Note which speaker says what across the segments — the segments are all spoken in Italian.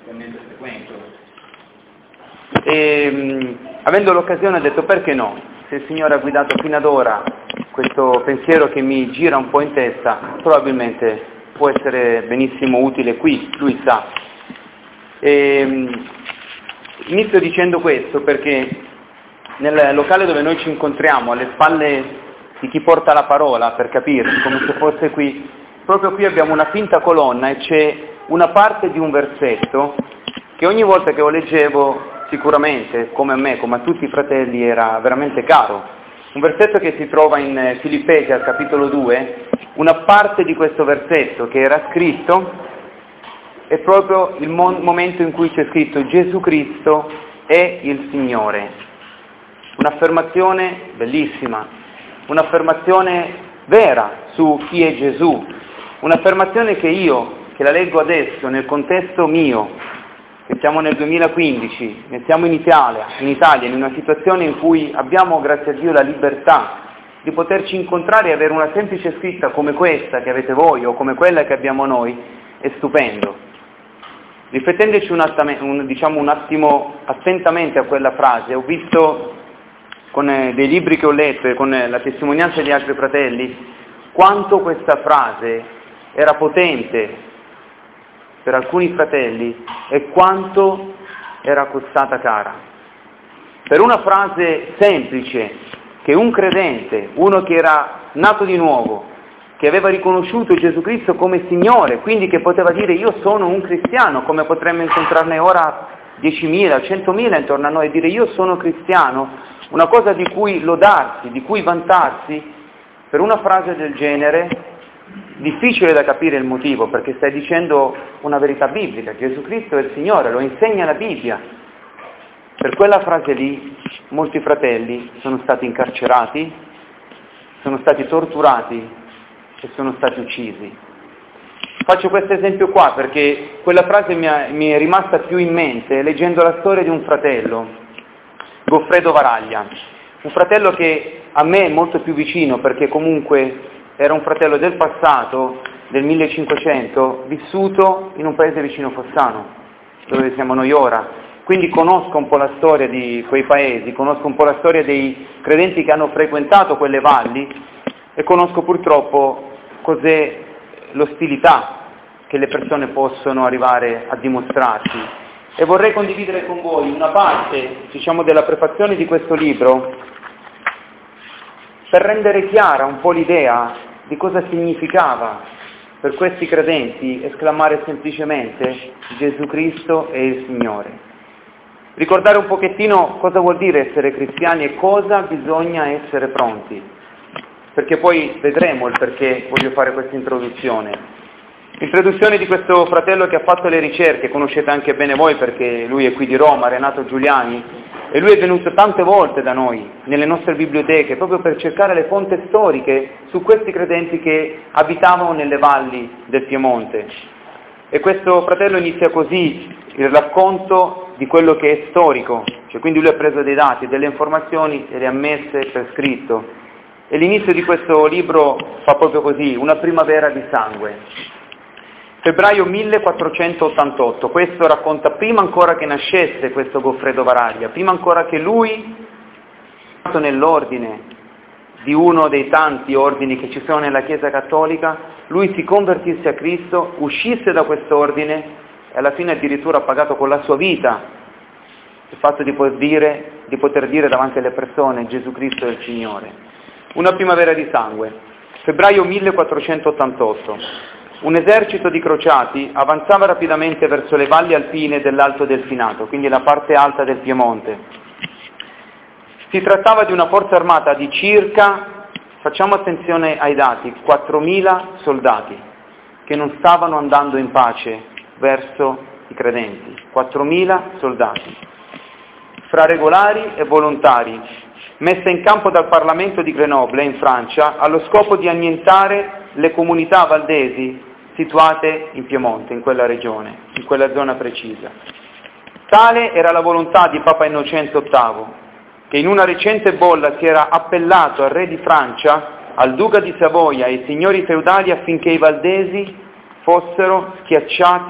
Speaker 1: mentre frequento. E avendo l'occasione ho detto perché no, se il Signore ha guidato fino ad ora questo pensiero che mi gira un po' in testa, probabilmente può essere benissimo utile qui, Lui sa. Inizio dicendo questo perché nel locale dove noi ci incontriamo, alle spalle di chi porta la parola, per capirci, come se fosse qui, proprio qui abbiamo una finta colonna e c'è una parte di un versetto che ogni volta che lo leggevo sicuramente, come a me, come a tutti i fratelli, era veramente caro. Un versetto che si trova in Filippesi al capitolo 2, una parte di questo versetto che era scritto è proprio il momento in cui c'è scritto Gesù Cristo è il Signore. Un'affermazione bellissima, un'affermazione vera su chi è Gesù, un'affermazione che la leggo adesso nel contesto mio, che siamo nel 2015, ne siamo in Italia, in una situazione in cui abbiamo, grazie a Dio, la libertà di poterci incontrare e avere una semplice scritta come questa che avete voi o come quella che abbiamo noi, è stupendo. Riflettendoci un attimo attentamente a quella frase, ho visto con dei libri che ho letto e con la testimonianza di altri fratelli quanto questa frase era potente per alcuni fratelli e quanto era costata cara. Per una frase semplice che un credente, uno che era nato di nuovo, che aveva riconosciuto Gesù Cristo come Signore, quindi che poteva dire io sono un cristiano, come potremmo incontrarne ora 10.000, 100.000 intorno a noi e dire io sono cristiano, una cosa di cui lodarsi, di cui vantarsi, per una frase del genere difficile da capire il motivo, perché stai dicendo una verità biblica, Gesù Cristo è il Signore, lo insegna la Bibbia. Per quella frase lì molti fratelli sono stati incarcerati, sono stati torturati e sono stati uccisi. Faccio questo esempio qua perché quella frase mi è rimasta più in mente leggendo la storia di un fratello, Goffredo Varaglia, un fratello che a me è molto più vicino perché comunque era un fratello del passato, del 1500, vissuto in un paese vicino Fossano, dove siamo noi ora. Quindi conosco un po' la storia di quei paesi, conosco un po' la storia dei credenti che hanno frequentato quelle valli e conosco purtroppo cos'è l'ostilità che le persone possono arrivare a dimostrarsi. E vorrei condividere con voi una parte, della prefazione di questo libro, per rendere chiara un po' l'idea di cosa significava per questi credenti esclamare semplicemente Gesù Cristo è il Signore. Ricordare un pochettino cosa vuol dire essere cristiani e cosa bisogna essere pronti, perché poi vedremo il perché voglio fare questa introduzione. L'introduzione di questo fratello che ha fatto le ricerche, conoscete anche bene voi perché lui è qui di Roma, Renato Giuliani, e lui è venuto tante volte da noi, nelle nostre biblioteche, proprio per cercare le fonti storiche su questi credenti che abitavano nelle valli del Piemonte. E questo fratello inizia così il racconto di quello che è storico, quindi lui ha preso dei dati, delle informazioni e le ha messe per scritto. E l'inizio di questo libro fa proprio così, una primavera di sangue. Febbraio 1488, questo racconta prima ancora che nascesse questo Goffredo Varaglia, prima ancora che lui, nell'ordine di uno dei tanti ordini che ci sono nella Chiesa Cattolica, lui si convertisse a Cristo, uscisse da quest'ordine e alla fine addirittura ha pagato con la sua vita il fatto di poter dire davanti alle persone Gesù Cristo è il Signore. Una primavera di sangue, febbraio 1488. Un esercito di crociati avanzava rapidamente verso le valli alpine dell'Alto Delfinato, quindi la parte alta del Piemonte. Si trattava di una forza armata di circa, facciamo attenzione ai dati, 4.000 soldati che non stavano andando in pace verso i credenti. 4.000 soldati, fra regolari e volontari, messa in campo dal Parlamento di Grenoble in Francia allo scopo di annientare le comunità valdesi situate in Piemonte, in quella regione, in quella zona precisa. Tale era la volontà di Papa Innocente VIII, che in una recente bolla si era appellato al re di Francia, al duca di Savoia e ai signori feudali affinché i valdesi fossero schiacciati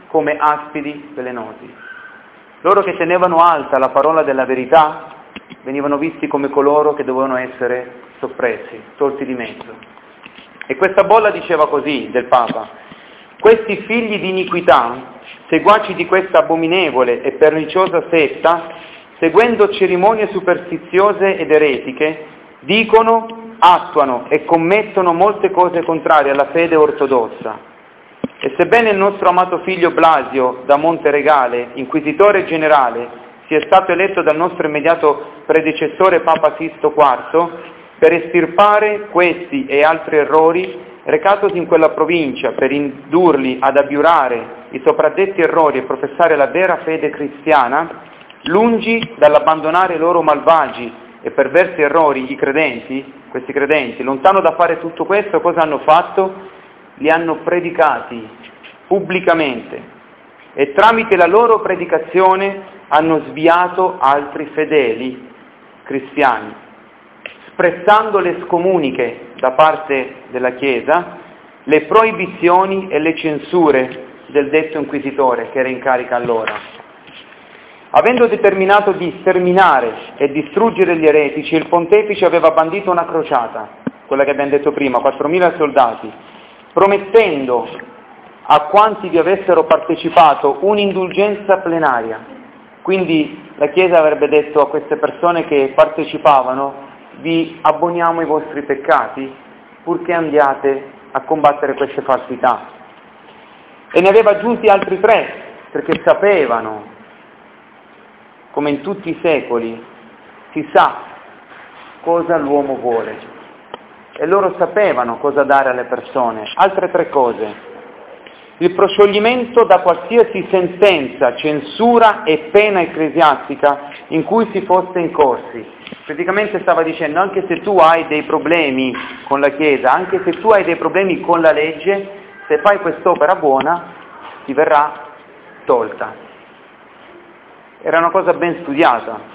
Speaker 1: come aspidi velenosi. Loro che tenevano alta la parola della verità venivano visti come coloro che dovevano essere soppressi, tolti di mezzo. E questa bolla diceva così del Papa: questi figli di iniquità, seguaci di questa abominevole e perniciosa setta, seguendo cerimonie superstiziose ed eretiche, dicono, attuano e commettono molte cose contrarie alla fede ortodossa. E sebbene il nostro amato figlio Blasio da Monteregale, inquisitore generale, sia stato eletto dal nostro immediato predecessore Papa Sisto IV, per estirpare questi e altri errori, recatosi in quella provincia per indurli ad abiurare i sopradetti errori e professare la vera fede cristiana, lungi dall'abbandonare i loro malvagi e perversi errori questi credenti, lontano da fare tutto questo, cosa hanno fatto? Li hanno predicati pubblicamente e tramite la loro predicazione hanno sviato altri fedeli cristiani, spressando le scomuniche da parte della Chiesa, le proibizioni e le censure del detto inquisitore che era in carica allora. Avendo determinato di sterminare e distruggere gli eretici, il pontefice aveva bandito una crociata, quella che abbiamo detto prima, 4.000 soldati, promettendo a quanti vi avessero partecipato un'indulgenza plenaria. Quindi la Chiesa avrebbe detto a queste persone che partecipavano: vi abboniamo i vostri peccati purché andiate a combattere queste falsità. E ne aveva aggiunti altri 3, perché sapevano, come in tutti i secoli, si sa cosa l'uomo vuole. E loro sapevano cosa dare alle persone. Altre 3 cose: il proscioglimento da qualsiasi sentenza, censura e pena ecclesiastica in cui si fosse incorsi. Praticamente stava dicendo: anche se tu hai dei problemi con la Chiesa, anche se tu hai dei problemi con la legge, se fai quest'opera buona ti verrà tolta. Era una cosa ben studiata.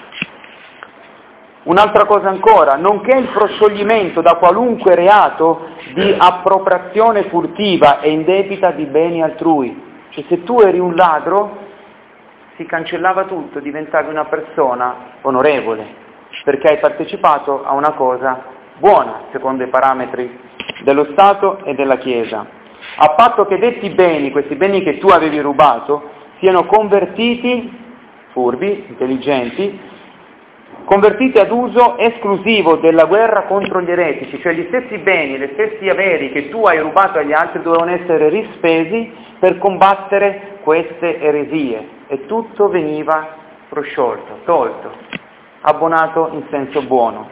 Speaker 1: Un'altra cosa ancora, nonché il proscioglimento da qualunque reato di appropriazione furtiva e indebita di beni altrui. Cioè, se tu eri un ladro, si cancellava tutto, diventavi una persona onorevole, perché hai partecipato a una cosa buona, secondo i parametri dello Stato e della Chiesa. A patto che detti beni, questi beni che tu avevi rubato, siano convertiti, furbi, intelligenti, convertiti ad uso esclusivo della guerra contro gli eretici, cioè gli stessi beni, gli stessi averi che tu hai rubato agli altri dovevano essere rispesi per combattere queste eresie, e tutto veniva prosciolto, tolto, abbonato in senso buono.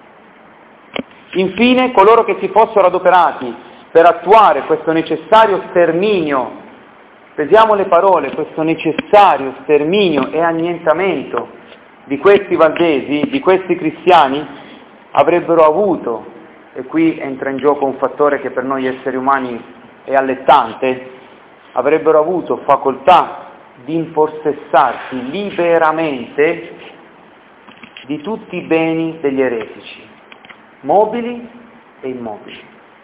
Speaker 1: Infine, coloro che si fossero adoperati per attuare questo necessario sterminio, pesiamo le parole, questo necessario sterminio e annientamento di questi valdesi, di questi cristiani, avrebbero avuto, e qui entra in gioco un fattore che per noi esseri umani è allettante, avrebbero avuto facoltà di impossessarsi liberamente di tutti i beni degli eretici, mobili e immobili.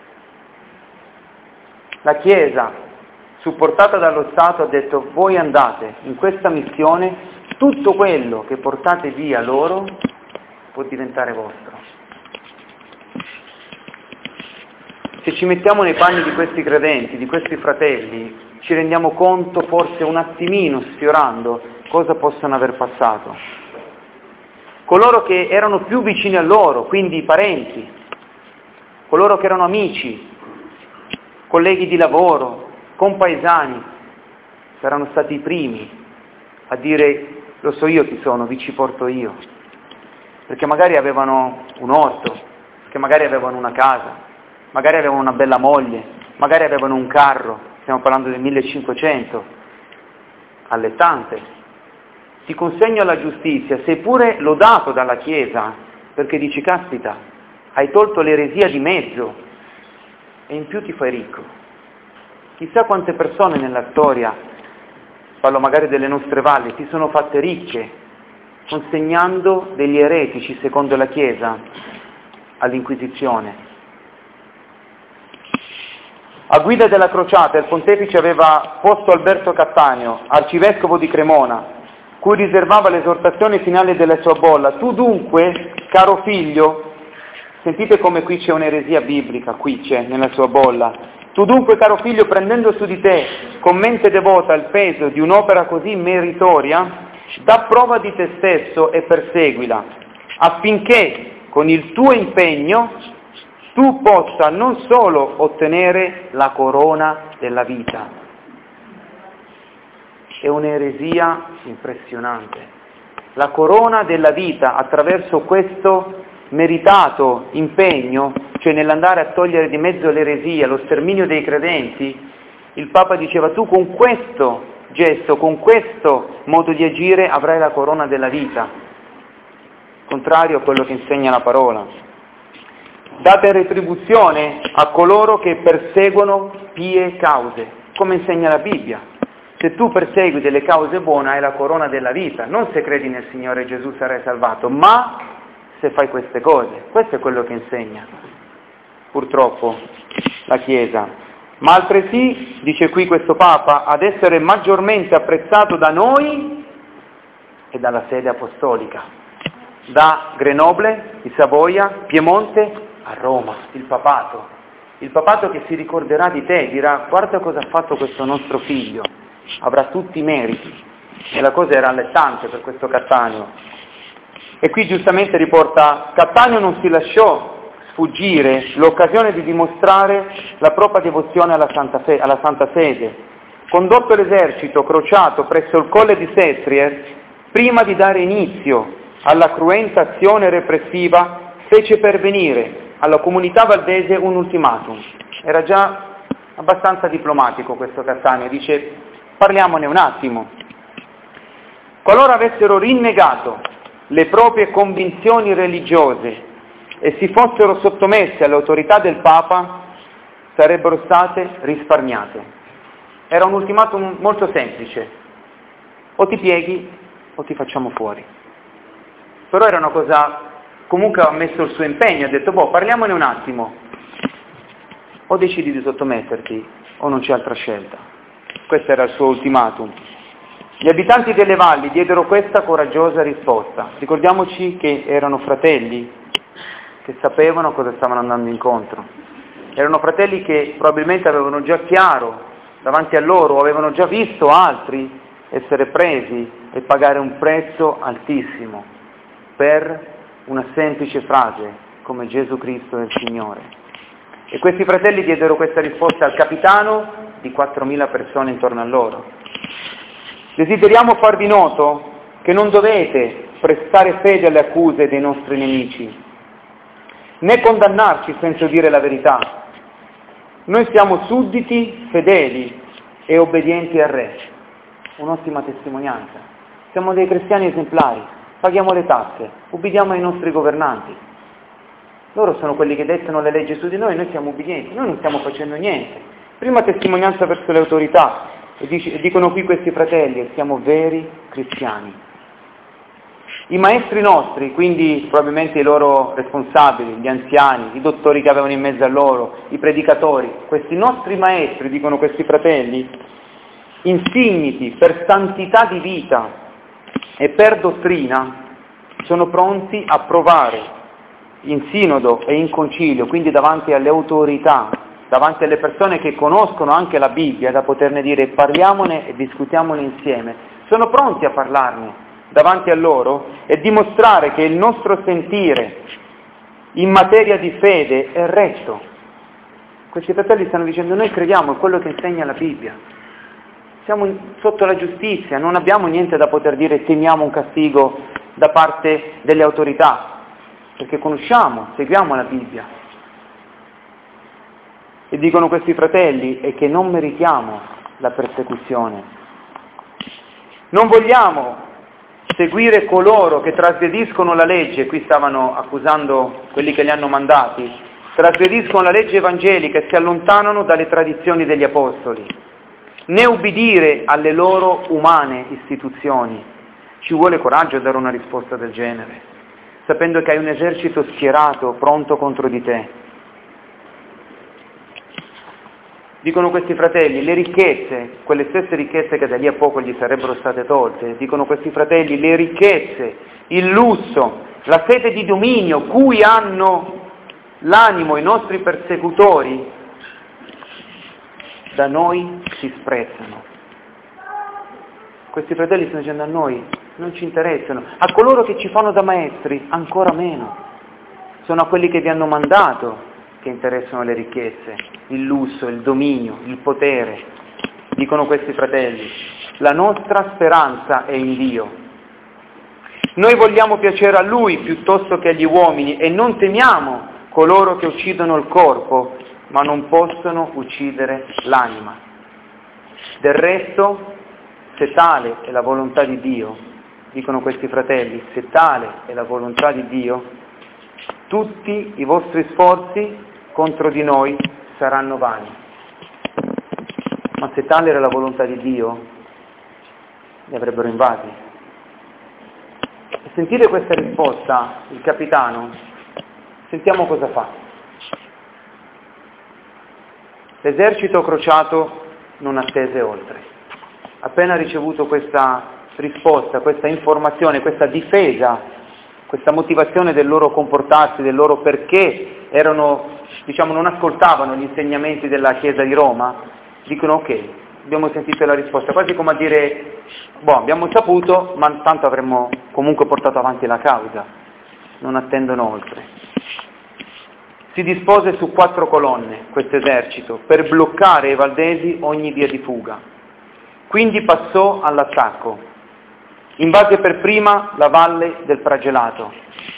Speaker 1: La Chiesa, supportata dallo Stato, ha detto: voi andate in questa missione, tutto quello che portate via loro può diventare vostro. Se ci mettiamo nei panni di questi credenti, di questi fratelli, ci rendiamo conto, forse un attimino sfiorando, cosa possono aver passato. Coloro che erano più vicini a loro, quindi i parenti, coloro che erano amici, colleghi di lavoro, compaesani, saranno stati i primi a dire: lo so io chi sono, vi ci porto io. Perché magari avevano un orto, perché magari avevano una casa, magari avevano una bella moglie, magari avevano un carro, stiamo parlando del 1500, allettante. Ti consegno alla giustizia, sei pure lodato dalla Chiesa, perché dici: caspita, hai tolto l'eresia di mezzo e in più ti fai ricco. Chissà quante persone nella storia, parlo magari delle nostre valli, si sono fatte ricche consegnando degli eretici, secondo la Chiesa, all'Inquisizione. A guida della crociata il pontefice aveva posto Alberto Cattaneo, arcivescovo di Cremona, cui riservava l'esortazione finale della sua bolla. Tu dunque, caro figlio, sentite come qui c'è un'eresia biblica, qui c'è nella sua bolla. Tu dunque, caro figlio, prendendo su di te con mente devota il peso di un'opera così meritoria, dà prova di te stesso e perseguila, affinché con il tuo impegno tu possa non solo ottenere la corona della vita. È un'eresia impressionante. La corona della vita attraverso questo meritato impegno, cioè nell'andare a togliere di mezzo l'eresia, lo sterminio dei credenti, il Papa diceva tu con questo gesto, con questo modo di agire avrai la corona della vita, contrario a quello che insegna la parola. Date retribuzione a coloro che perseguono pie cause, come insegna la Bibbia. Se tu persegui delle cause buone hai la corona della vita, non se credi nel Signore Gesù sarai salvato, ma se fai queste cose. Questo è quello che insegna, purtroppo, la Chiesa. Ma altresì, dice qui questo Papa, ad essere maggiormente apprezzato da noi e dalla sede apostolica, da Grenoble, di Savoia, Piemonte, a Roma, il papato che si ricorderà di te, dirà guarda cosa ha fatto questo nostro figlio, avrà tutti i meriti, e la cosa era allettante per questo Cattaneo. E qui giustamente riporta, Cattaneo non si lasciò sfuggire l'occasione di dimostrare la propria devozione alla Santa Sede, condotto l'esercito crociato presso il colle di Sestrier, prima di dare inizio alla cruenta azione repressiva, fece pervenire alla comunità valdese un ultimatum. Era già abbastanza diplomatico questo Cattaneo, dice parliamone un attimo. Qualora avessero rinnegato le proprie convinzioni religiose e si fossero sottomesse all'autorità del Papa, sarebbero state risparmiate. Era un ultimatum molto semplice, o ti pieghi o ti facciamo fuori. Però era una cosa, comunque ha messo il suo impegno, ha detto parliamone un attimo, o decidi di sottometterti o non c'è altra scelta. Questo era il suo ultimatum. Gli abitanti delle valli diedero questa coraggiosa risposta. Ricordiamoci che erano fratelli che sapevano cosa stavano andando incontro. Erano fratelli che probabilmente avevano già chiaro davanti a loro, avevano già visto altri essere presi e pagare un prezzo altissimo per una semplice frase come Gesù Cristo è il Signore. E questi fratelli diedero questa risposta al capitano di 4.000 persone intorno a loro. Desideriamo farvi noto che non dovete prestare fede alle accuse dei nostri nemici, né condannarci senza dire la verità. Noi siamo sudditi fedeli e obbedienti al Re. Un'ottima testimonianza. Siamo dei cristiani esemplari, paghiamo le tasse, ubbidiamo ai nostri governanti. Loro sono quelli che dettano le leggi su di noi siamo ubbidienti, noi non stiamo facendo niente. Prima testimonianza verso le autorità, e dicono qui questi fratelli, siamo veri cristiani. I maestri nostri, quindi probabilmente i loro responsabili, gli anziani, i dottori che avevano in mezzo a loro, i predicatori, questi nostri maestri, dicono questi fratelli, insigniti per santità di vita e per dottrina, sono pronti a provare in sinodo e in concilio, quindi davanti alle autorità, davanti alle persone che conoscono anche la Bibbia, da poterne dire parliamone e discutiamone insieme, sono pronti a parlarne davanti a loro e dimostrare che il nostro sentire in materia di fede è retto. Questi fratelli stanno dicendo noi crediamo in quello che insegna la Bibbia, siamo sotto la giustizia, non abbiamo niente da poter dire temiamo un castigo da parte delle autorità, perché conosciamo, seguiamo la Bibbia. E dicono questi fratelli è che non meritiamo la persecuzione. Non vogliamo seguire coloro che trasgrediscono la legge, qui stavano accusando quelli che li hanno mandati, trasgrediscono la legge evangelica e si allontanano dalle tradizioni degli apostoli, né ubbidire alle loro umane istituzioni. Ci vuole coraggio a dare una risposta del genere, sapendo che hai un esercito schierato, pronto contro di te. Dicono questi fratelli, le ricchezze, quelle stesse ricchezze che da lì a poco gli sarebbero state tolte, dicono questi fratelli, le ricchezze, il lusso, la sete di dominio cui hanno l'animo i nostri persecutori, da noi si sprezzano. Questi fratelli stanno dicendo a noi, non ci interessano, a coloro che ci fanno da maestri ancora meno, sono a quelli che vi hanno mandato che interessano le ricchezze, il lusso, il dominio, il potere. Dicono questi fratelli, la nostra speranza è in Dio. Noi vogliamo piacere a Lui piuttosto che agli uomini e non temiamo coloro che uccidono il corpo, ma non possono uccidere l'anima. Del resto, se tale è la volontà di Dio, dicono questi fratelli, se tale è la volontà di Dio, tutti i vostri sforzi contro di noi saranno vani. Ma se tale era la volontà di Dio, li avrebbero invasi. E sentire questa risposta, il capitano, sentiamo cosa fa. L'esercito crociato non attese oltre. Appena ricevuto questa risposta, questa informazione, questa difesa, questa motivazione del loro comportarsi, del loro perché non ascoltavano gli insegnamenti della Chiesa di Roma, dicono ok, abbiamo sentito la risposta, quasi come a dire, abbiamo saputo, ma tanto avremmo comunque portato avanti la causa, non attendono oltre. Si dispose su 4 colonne, questo esercito, per bloccare ai valdesi ogni via di fuga. Quindi passò all'attacco. Invase per prima la valle del Fragelato,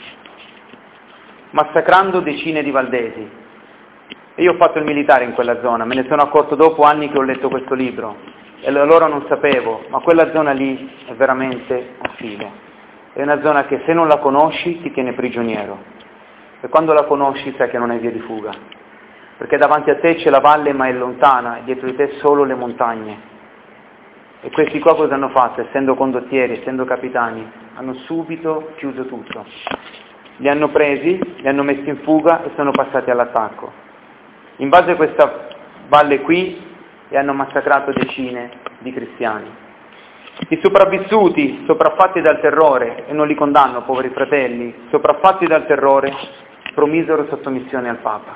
Speaker 1: massacrando decine di valdesi. E io ho fatto il militare in quella zona, me ne sono accorto dopo anni che ho letto questo libro, e allora non sapevo, ma quella zona lì è veramente ostile. È una zona che se non la conosci ti tiene prigioniero, e quando la conosci sai che non hai via di fuga, perché davanti a te c'è la valle ma è lontana, e dietro di te solo le montagne. E questi qua cosa hanno fatto? Essendo condottieri, essendo capitani, hanno subito chiuso tutto. Li hanno presi, li hanno messi in fuga e sono passati all'attacco. In base a questa valle qui e hanno massacrato decine di cristiani. I sopravvissuti, sopraffatti dal terrore, e non li condanno, poveri fratelli, sopraffatti dal terrore, promisero sottomissione al Papa.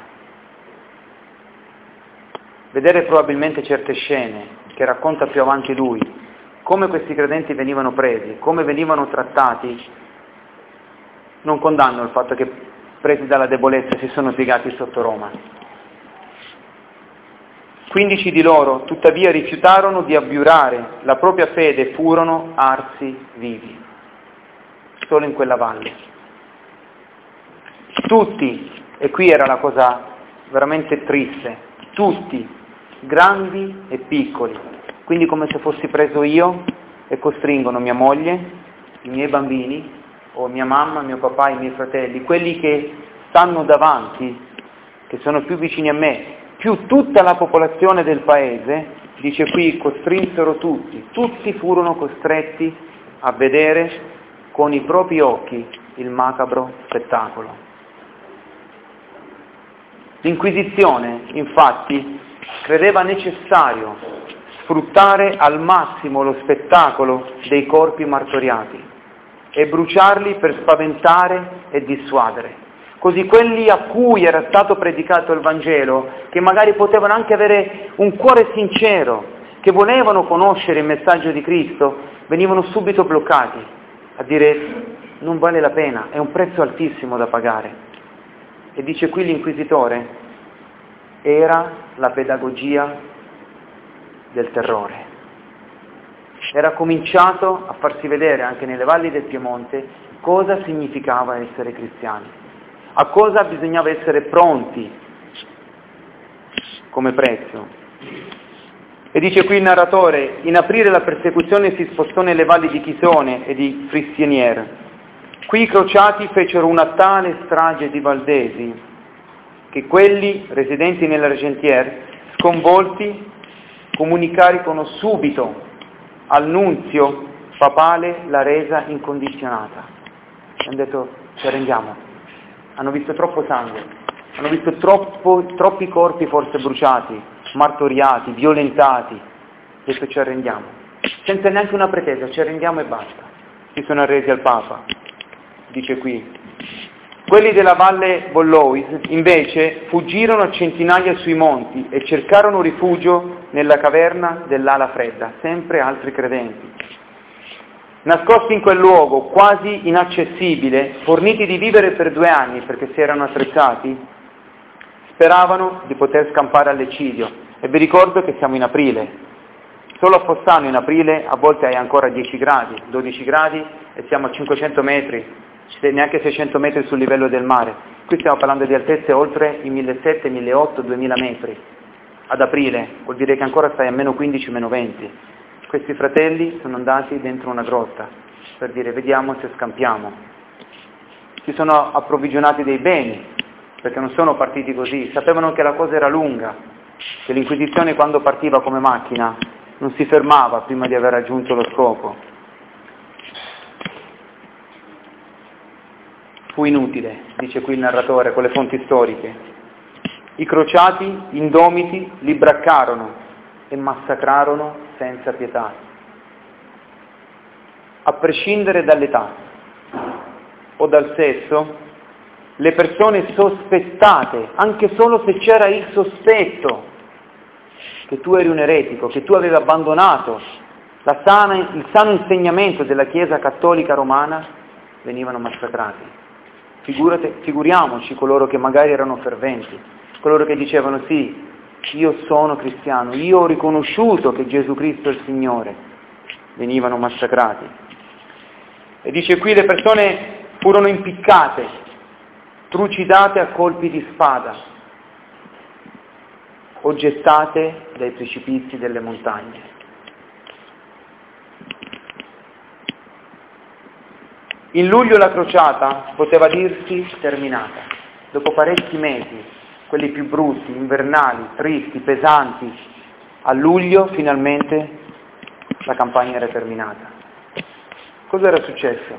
Speaker 1: Vedere probabilmente certe scene che racconta più avanti lui, come questi credenti venivano presi, come venivano trattati, non condanno il fatto che presi dalla debolezza si sono piegati sotto Roma. 15 di loro, tuttavia, rifiutarono di abiurare la propria fede e furono arsi vivi, solo in quella valle. Tutti, e qui era la cosa veramente triste, tutti, grandi e piccoli, quindi come se fossi preso io, e costringono mia moglie, i miei bambini, o mia mamma, mio papà, i miei fratelli, quelli che stanno davanti, che sono più vicini a me, più tutta la popolazione del paese, dice qui, costrinsero tutti furono costretti a vedere con i propri occhi il macabro spettacolo. L'Inquisizione, infatti, credeva necessario sfruttare al massimo lo spettacolo dei corpi martoriati e bruciarli per spaventare e dissuadere. Così quelli a cui era stato predicato il Vangelo, che magari potevano anche avere un cuore sincero, che volevano conoscere il messaggio di Cristo, venivano subito bloccati a dire non vale la pena, è un prezzo altissimo da pagare. E dice qui l'inquisitore, era la pedagogia del terrore. Era cominciato a farsi vedere anche nelle valli del Piemonte cosa significava essere cristiani, a cosa bisognava essere pronti come prezzo. E dice qui il narratore, in aprire la persecuzione si spostò nelle valli di Chisone e di Fristinier. Qui i crociati fecero una tale strage di valdesi che quelli residenti nell'Argentière, sconvolti, comunicarono subito al nunzio papale la resa incondizionata. Hanno detto, ci arrendiamo. Hanno visto troppo sangue, hanno visto troppi corpi forse bruciati, martoriati, violentati. Adesso ci arrendiamo, senza neanche una pretesa, ci arrendiamo e basta. Si sono arresi al Papa, dice qui. Quelli della Valle Bollois, invece, fuggirono a centinaia sui monti e cercarono rifugio nella caverna dell'ala fredda, sempre altri credenti. Nascosti in quel luogo, quasi inaccessibile, forniti di vivere per 2 anni perché si erano attrezzati, speravano di poter scampare all'eccidio. E vi ricordo che siamo in aprile. Solo a Fossano in aprile a volte hai ancora 10 gradi, 12 gradi e siamo a 500 metri, neanche 600 metri sul livello del mare. Qui stiamo parlando di altezze oltre i 1700, 1800, 2000 metri. Ad aprile vuol dire che ancora stai a meno 15, meno 20. Questi fratelli sono andati dentro una grotta per dire vediamo se scampiamo. Si sono approvvigionati dei beni, perché non sono partiti così, sapevano che la cosa era lunga, che l'Inquisizione quando partiva come macchina non si fermava prima di aver raggiunto lo scopo. Fu inutile, dice qui il narratore con le fonti storiche. I crociati, indomiti, li braccarono e massacrarono senza pietà, a prescindere dall'età o dal sesso. Le persone sospettate, anche solo se c'era il sospetto che tu eri un eretico, che tu avevi abbandonato il sano insegnamento della Chiesa cattolica romana, venivano massacrati. Figuriamoci coloro che magari erano ferventi, coloro che dicevano sì, io sono cristiano, io ho riconosciuto che Gesù Cristo è il Signore, venivano massacrati. E dice qui le persone furono impiccate, trucidate a colpi di spada, o gettate dai precipizi delle montagne. In luglio la crociata poteva dirsi terminata, dopo parecchi mesi, quelli più brutti, invernali, tristi, pesanti. A luglio finalmente la campagna era terminata. Cosa era successo?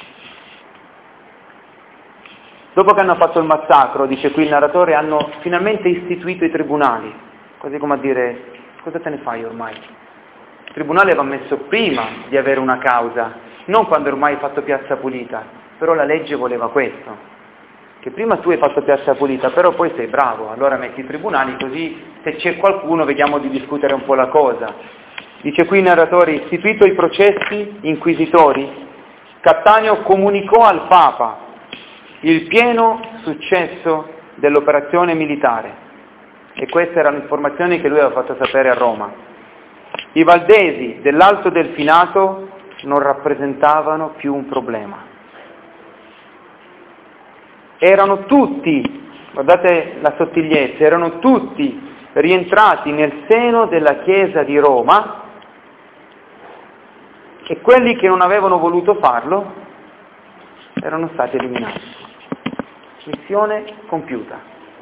Speaker 1: Dopo che hanno fatto il massacro, dice qui il narratore, hanno finalmente istituito i tribunali, quasi come a dire, cosa te ne fai ormai? Il tribunale aveva messo prima di avere una causa, non quando ormai hai fatto piazza pulita, però la legge voleva questo, che prima tu hai fatto piazza pulita, però poi sei bravo, allora metti i tribunali così se c'è qualcuno vediamo di discutere un po' la cosa. Dice qui il narratore, istituito i processi inquisitori, Cattaneo comunicò al Papa il pieno successo dell'operazione militare, e queste erano informazioni che lui aveva fatto sapere a Roma. I valdesi dell'Alto Delfinato non rappresentavano più un problema. Erano tutti, guardate la sottigliezza, erano tutti rientrati nel seno della Chiesa di Roma, e quelli che non avevano voluto farlo erano stati eliminati. Missione compiuta.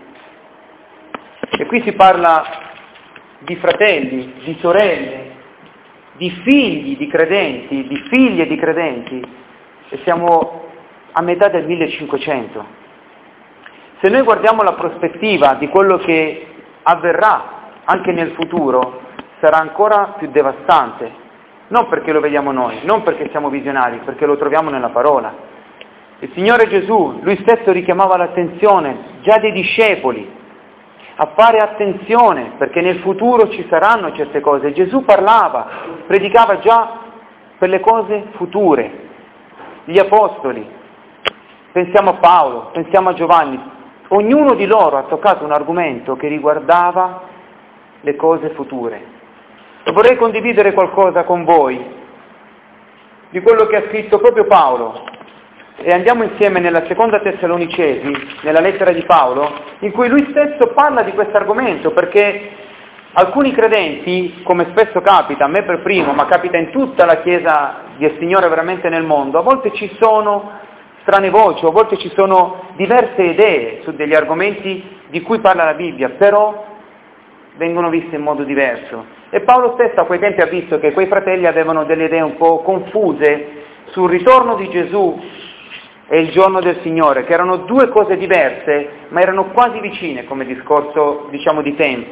Speaker 1: E qui si parla di fratelli, di sorelle, di figli di credenti, di figlie di credenti, e siamo a metà del 1500. Se noi guardiamo la prospettiva di quello che avverrà anche nel futuro, sarà ancora più devastante, non perché lo vediamo noi, non perché siamo visionari, perché lo troviamo nella parola. Il Signore Gesù, Lui stesso richiamava l'attenzione già dei discepoli a fare attenzione, perché nel futuro ci saranno certe cose. Gesù parlava, predicava già per le cose future. Gli apostoli, pensiamo a Paolo, pensiamo a Giovanni, ognuno di loro ha toccato un argomento che riguardava le cose future. E vorrei condividere qualcosa con voi di quello che ha scritto proprio Paolo. E andiamo insieme nella seconda Tessalonicesi, nella lettera di Paolo, in cui lui stesso parla di questo argomento, perché alcuni credenti, come spesso capita, a me per primo, ma capita in tutta la Chiesa del Signore veramente nel mondo, a volte ci sono strane voci, a volte ci sono diverse idee su degli argomenti di cui parla la Bibbia, però vengono viste in modo diverso. E Paolo stesso a quei tempi ha visto che quei fratelli avevano delle idee un po' confuse sul ritorno di Gesù e il giorno del Signore, che erano due cose diverse, ma erano quasi vicine come discorso, diciamo, di tempo.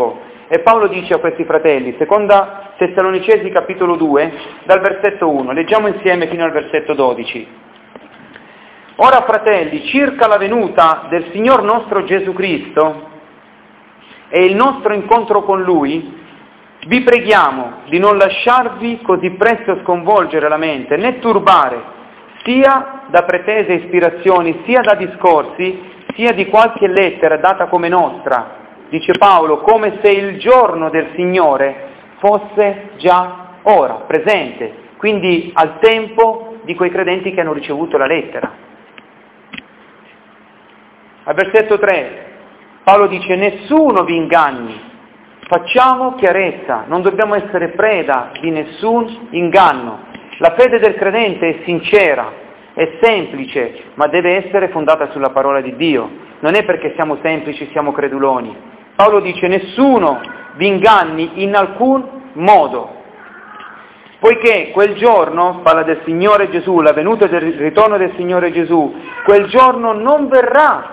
Speaker 1: E Paolo dice a questi fratelli, seconda Tessalonicesi capitolo 2, dal versetto 1, leggiamo insieme fino al versetto 12. Ora fratelli, circa la venuta del Signor nostro Gesù Cristo e il nostro incontro con Lui, vi preghiamo di non lasciarvi così presto sconvolgere la mente, né turbare, sia da pretese ispirazioni, sia da discorsi, sia di qualche lettera data come nostra, dice Paolo, come se il giorno del Signore fosse già ora, presente, quindi al tempo di quei credenti che hanno ricevuto la lettera. Al versetto 3, Paolo dice, nessuno vi inganni, facciamo chiarezza, non dobbiamo essere preda di nessun inganno. La fede del credente è sincera, è semplice, ma deve essere fondata sulla parola di Dio. Non è perché siamo semplici, siamo creduloni. Paolo dice, nessuno vi inganni in alcun modo, poiché quel giorno, parla del Signore Gesù, la venuta e del ritorno del Signore Gesù, quel giorno non verrà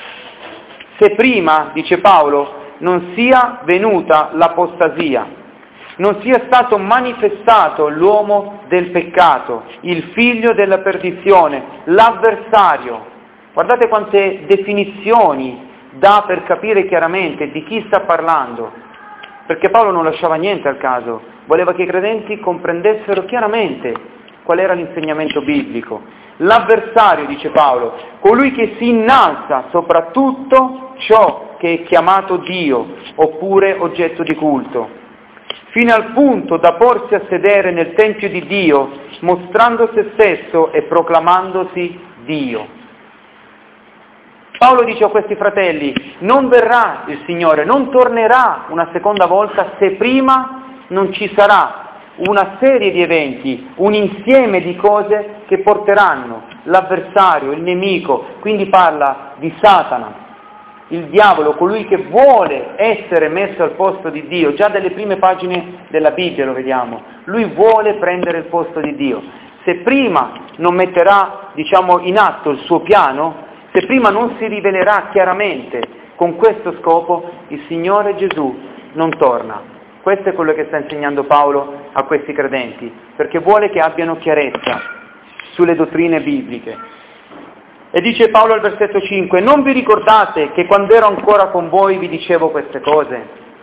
Speaker 1: se prima, dice Paolo, non sia venuta l'apostasia, non sia stato manifestato l'uomo del peccato, il figlio della perdizione, l'avversario. Guardate quante definizioni dà per capire chiaramente di chi sta parlando, perché Paolo non lasciava niente al caso, voleva che i credenti comprendessero chiaramente qual era l'insegnamento biblico. L'avversario, dice Paolo, colui che si innalza sopra tutto ciò che è chiamato Dio, oppure oggetto di culto, fino al punto da porsi a sedere nel Tempio di Dio, mostrando se stesso e proclamandosi Dio. Paolo dice a questi fratelli, non verrà il Signore, non tornerà una seconda volta se prima non ci sarà una serie di eventi, un insieme di cose che porteranno l'avversario, il nemico, quindi parla di Satana, il diavolo, colui che vuole essere messo al posto di Dio, già dalle prime pagine della Bibbia lo vediamo, lui vuole prendere il posto di Dio. Se prima non metterà, in atto il suo piano, se prima non si rivelerà chiaramente con questo scopo, il Signore Gesù non torna. Questo è quello che sta insegnando Paolo a questi credenti, perché vuole che abbiano chiarezza sulle dottrine bibliche. E dice Paolo al versetto 5, non vi ricordate che quando ero ancora con voi vi dicevo queste cose?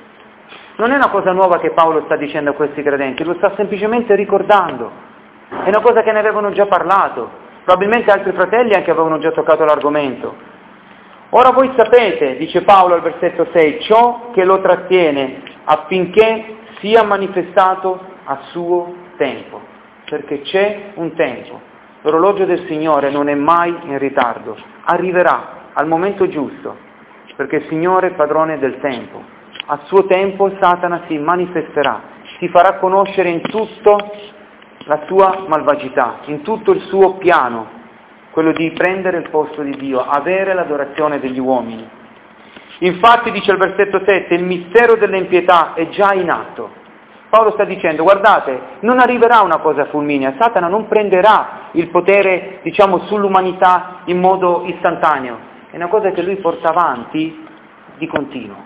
Speaker 1: Non è una cosa nuova che Paolo sta dicendo a questi credenti, lo sta semplicemente ricordando. È una cosa che ne avevano già parlato, probabilmente altri fratelli anche avevano già toccato l'argomento. Ora voi sapete, dice Paolo al versetto 6, ciò che lo trattiene affinché sia manifestato a suo tempo, perché c'è un tempo. L'orologio del Signore non è mai in ritardo, arriverà al momento giusto, perché il Signore è padrone del tempo. A suo tempo Satana si manifesterà, si farà conoscere in tutto la sua malvagità, in tutto il suo piano, quello di prendere il posto di Dio, avere l'adorazione degli uomini. Infatti, dice il versetto 7, il mistero dell'impietà è già in atto. Paolo sta dicendo, guardate, non arriverà una cosa fulminea, Satana non prenderà il potere, sull'umanità in modo istantaneo, è una cosa che lui porta avanti di continuo.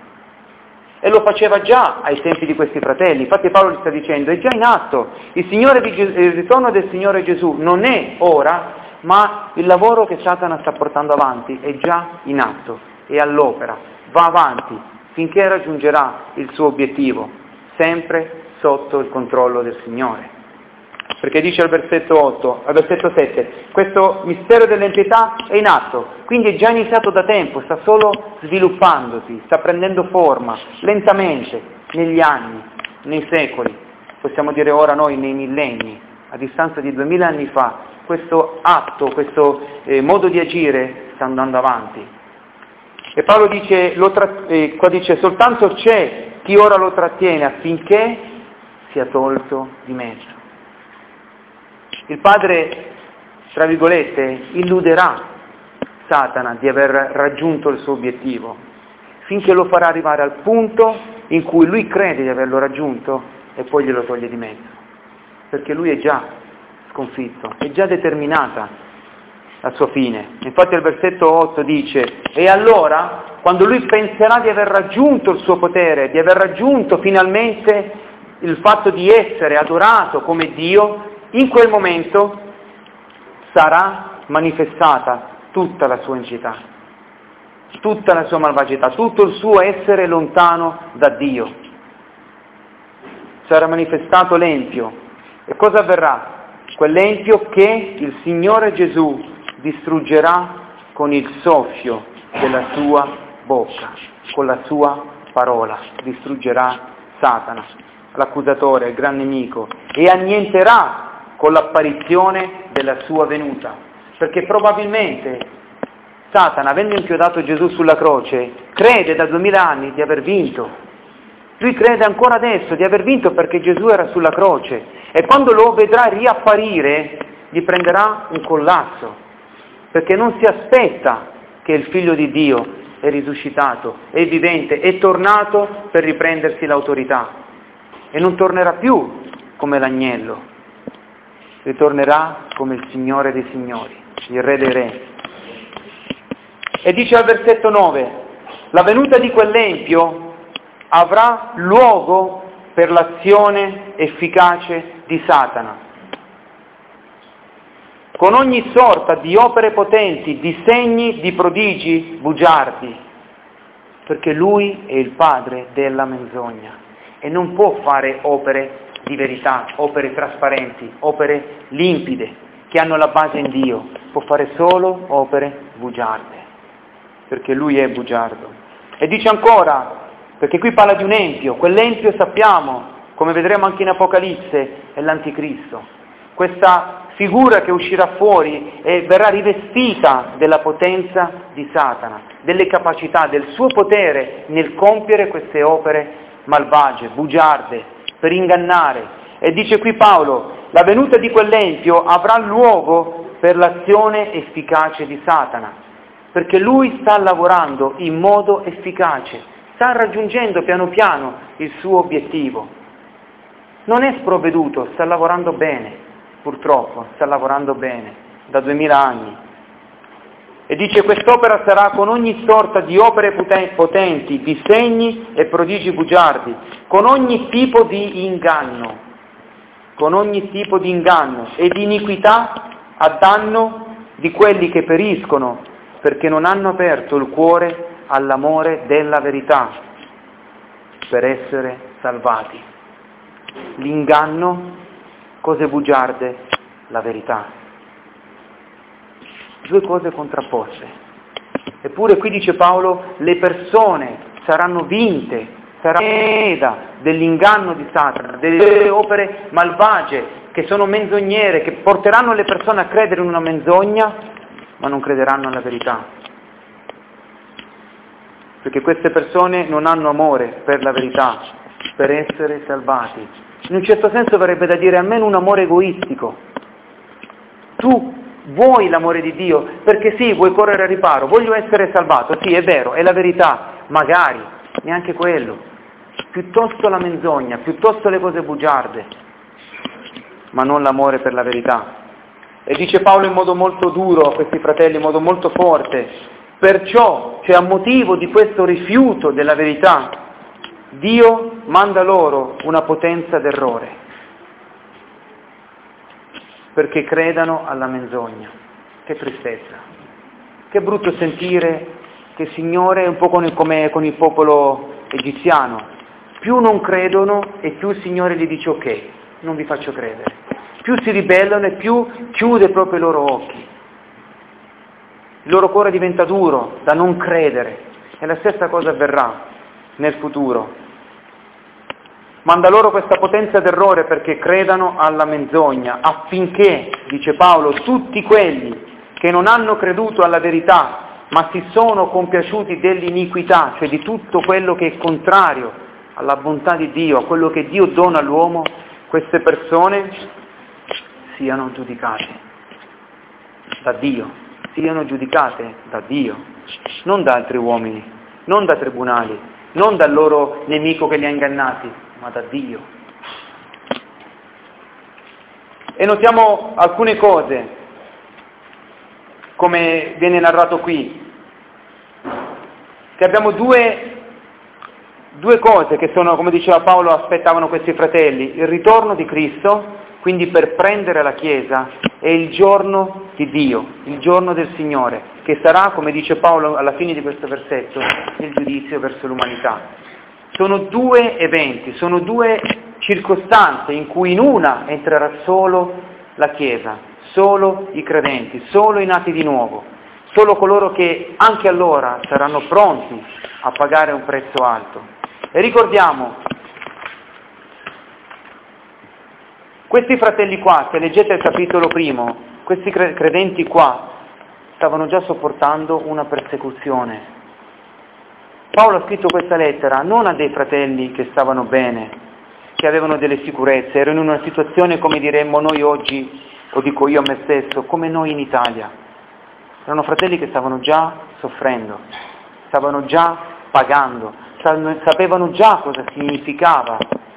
Speaker 1: E lo faceva già ai tempi di questi fratelli, infatti Paolo gli sta dicendo, è già in atto, il ritorno del Signore Gesù non è ora, ma il lavoro che Satana sta portando avanti è già in atto, è all'opera, va avanti finché raggiungerà il suo obiettivo, sempre sotto il controllo del Signore. Perché dice al versetto 7, questo mistero dell'impietà è in atto, quindi è già iniziato da tempo, sta solo sviluppandosi, sta prendendo forma, lentamente, negli anni, nei secoli, possiamo dire ora noi nei millenni, a distanza di 2000 anni fa, questo atto, questo modo di agire sta andando avanti. E Paolo dice, qua dice, soltanto c'è chi ora lo trattiene affinché sia tolto di mezzo. Il Padre, tra virgolette, illuderà Satana di aver raggiunto il suo obiettivo, finché lo farà arrivare al punto in cui lui crede di averlo raggiunto e poi glielo toglie di mezzo, perché lui è già sconfitto, è già determinata la sua fine. Infatti il versetto 8 dice: e allora, quando lui penserà di aver raggiunto il suo potere, di aver raggiunto finalmente il fatto di essere adorato come Dio, in quel momento sarà manifestata tutta la sua incità, tutta la sua malvagità, tutto il suo essere lontano da Dio. Sarà manifestato l'empio. E cosa avverrà? Quell'empio che il Signore Gesù distruggerà con il soffio della sua bocca, con la sua parola. Distruggerà Satana, l'accusatore, il gran nemico, e annienterà con l'apparizione della sua venuta. Perché probabilmente Satana, avendo inchiodato Gesù sulla croce, crede da 2000 anni di aver vinto. Lui crede ancora adesso di aver vinto perché Gesù era sulla croce, e quando lo vedrà riapparire gli prenderà un collasso, perché non si aspetta che il Figlio di Dio è risuscitato, è vivente, è tornato per riprendersi l'autorità, e non tornerà più come l'agnello, ritornerà come il Signore dei Signori, il Re dei Re. E dice al versetto 9: la venuta di quell'empio avrà luogo per l'azione efficace di Satana, con ogni sorta di opere potenti, di segni, di prodigi, bugiardi, perché lui è il padre della menzogna e non può fare opere di verità, opere trasparenti, opere limpide, che hanno la base in Dio. Può fare solo opere bugiarde, perché lui è bugiardo. E dice ancora, perché qui parla di un empio, quell'empio sappiamo, come vedremo anche in Apocalisse, è l'Anticristo. Questa figura che uscirà fuori e verrà rivestita della potenza di Satana, delle capacità, del suo potere nel compiere queste opere malvagie, bugiarde, per ingannare. E dice qui Paolo: la venuta di quell'empio avrà luogo per l'azione efficace di Satana, perché lui sta lavorando in modo efficace, sta raggiungendo piano piano il suo obiettivo. Non è sprovveduto, sta lavorando bene, purtroppo, sta lavorando bene, da 2000 anni. E dice: quest'opera sarà con ogni sorta di opere potenti, di segni e prodigi bugiardi, con ogni tipo di inganno e di iniquità a danno di quelli che periscono, perché non hanno aperto il cuore all'amore della verità per essere salvati. L'inganno, cose bugiarde, la verità. Due cose contrapposte. Eppure qui dice Paolo: le persone saranno vinte, saranno preda dell'inganno di Satana, delle opere malvagie che sono menzognere, che porteranno le persone a credere in una menzogna, ma non crederanno alla verità. Perché queste persone non hanno amore per la verità, per essere salvati. In un certo senso verrebbe da dire almeno un amore egoistico. Tu vuoi l'amore di Dio, perché sì, vuoi correre a riparo, voglio essere salvato, sì, è vero, è la verità, magari, neanche quello. Piuttosto la menzogna, piuttosto le cose bugiarde, ma non l'amore per la verità. E dice Paolo in modo molto duro a questi fratelli, in modo molto forte: perciò, cioè a motivo di questo rifiuto della verità, Dio manda loro una potenza d'errore, perché credano alla menzogna. Che tristezza, che brutto sentire che il Signore è un po' come con il popolo egiziano: più non credono e più il Signore gli dice ok, non vi faccio credere. Più si ribellano e più chiude proprio i loro occhi. Il loro cuore diventa duro da non credere, e la stessa cosa avverrà nel futuro. Manda loro questa potenza d'errore perché credano alla menzogna, affinché, dice Paolo, tutti quelli che non hanno creduto alla verità, ma si sono compiaciuti dell'iniquità, cioè di tutto quello che è contrario alla bontà di Dio, a quello che Dio dona all'uomo, queste persone siano giudicate da Dio. Siano giudicate da Dio, non da altri uomini, non da tribunali, non dal loro nemico che li ha ingannati, ma da Dio. E notiamo alcune cose come viene narrato qui, che abbiamo due cose che sono, come diceva Paolo, aspettavano questi fratelli: il ritorno di Cristo, quindi per prendere la Chiesa, e il giorno di Dio, il giorno del Signore, che sarà, come dice Paolo alla fine di questo versetto, il giudizio verso l'umanità. Sono due eventi, sono due circostanze in cui in una entrerà solo la Chiesa, solo i credenti, solo i nati di nuovo, solo coloro che anche allora saranno pronti a pagare un prezzo alto. E ricordiamo, questi fratelli qua, se leggete il capitolo primo, questi credenti qua stavano già sopportando una persecuzione. Paolo ha scritto questa lettera non a dei fratelli che stavano bene, che avevano delle sicurezze, erano in una situazione come diremmo noi oggi, o dico io a me stesso, come noi in Italia. Erano fratelli che stavano già soffrendo, stavano già pagando, sapevano già cosa significava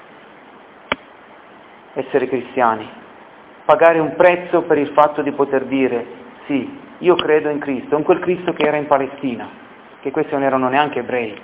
Speaker 1: essere cristiani, pagare un prezzo per il fatto di poter dire sì, io credo in Cristo, in quel Cristo che era in Palestina, che questi non erano neanche ebrei.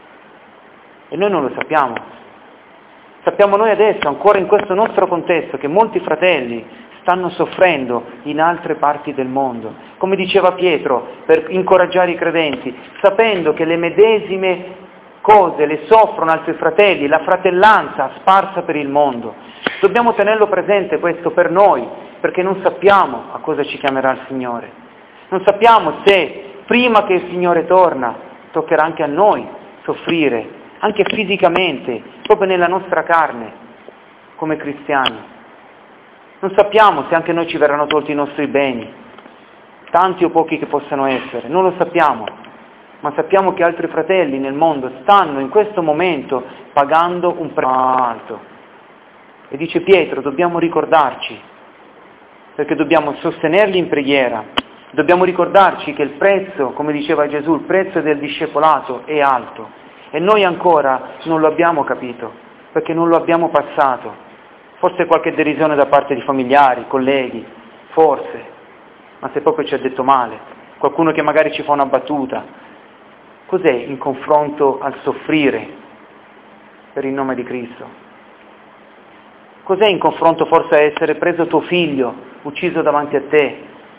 Speaker 1: E noi non lo sappiamo. Sappiamo noi adesso, ancora in questo nostro contesto, che molti fratelli stanno soffrendo in altre parti del mondo. Come diceva Pietro, per incoraggiare i credenti, sapendo che le medesime cose le soffrono altri fratelli, la fratellanza sparsa per il mondo. Dobbiamo tenerlo presente questo per noi, perché non sappiamo a cosa ci chiamerà il Signore. Non sappiamo se prima che il Signore torna toccherà anche a noi soffrire, anche fisicamente, proprio nella nostra carne, come cristiani. Non sappiamo se anche noi ci verranno tolti i nostri beni, tanti o pochi che possano essere, non lo sappiamo, ma sappiamo che altri fratelli nel mondo stanno in questo momento pagando un prezzo alto. E dice Pietro, dobbiamo ricordarci, perché dobbiamo sostenerli in preghiera, dobbiamo ricordarci che il prezzo, come diceva Gesù, il prezzo del discepolato è alto, e noi ancora non lo abbiamo capito, perché non lo abbiamo passato. Forse qualche derisione da parte di familiari, colleghi, forse, ma se proprio ci ha detto male, qualcuno che magari ci fa una battuta. Cos'è in confronto al soffrire per il nome di Cristo? Cos'è in confronto forse a essere preso tuo figlio, ucciso davanti a te?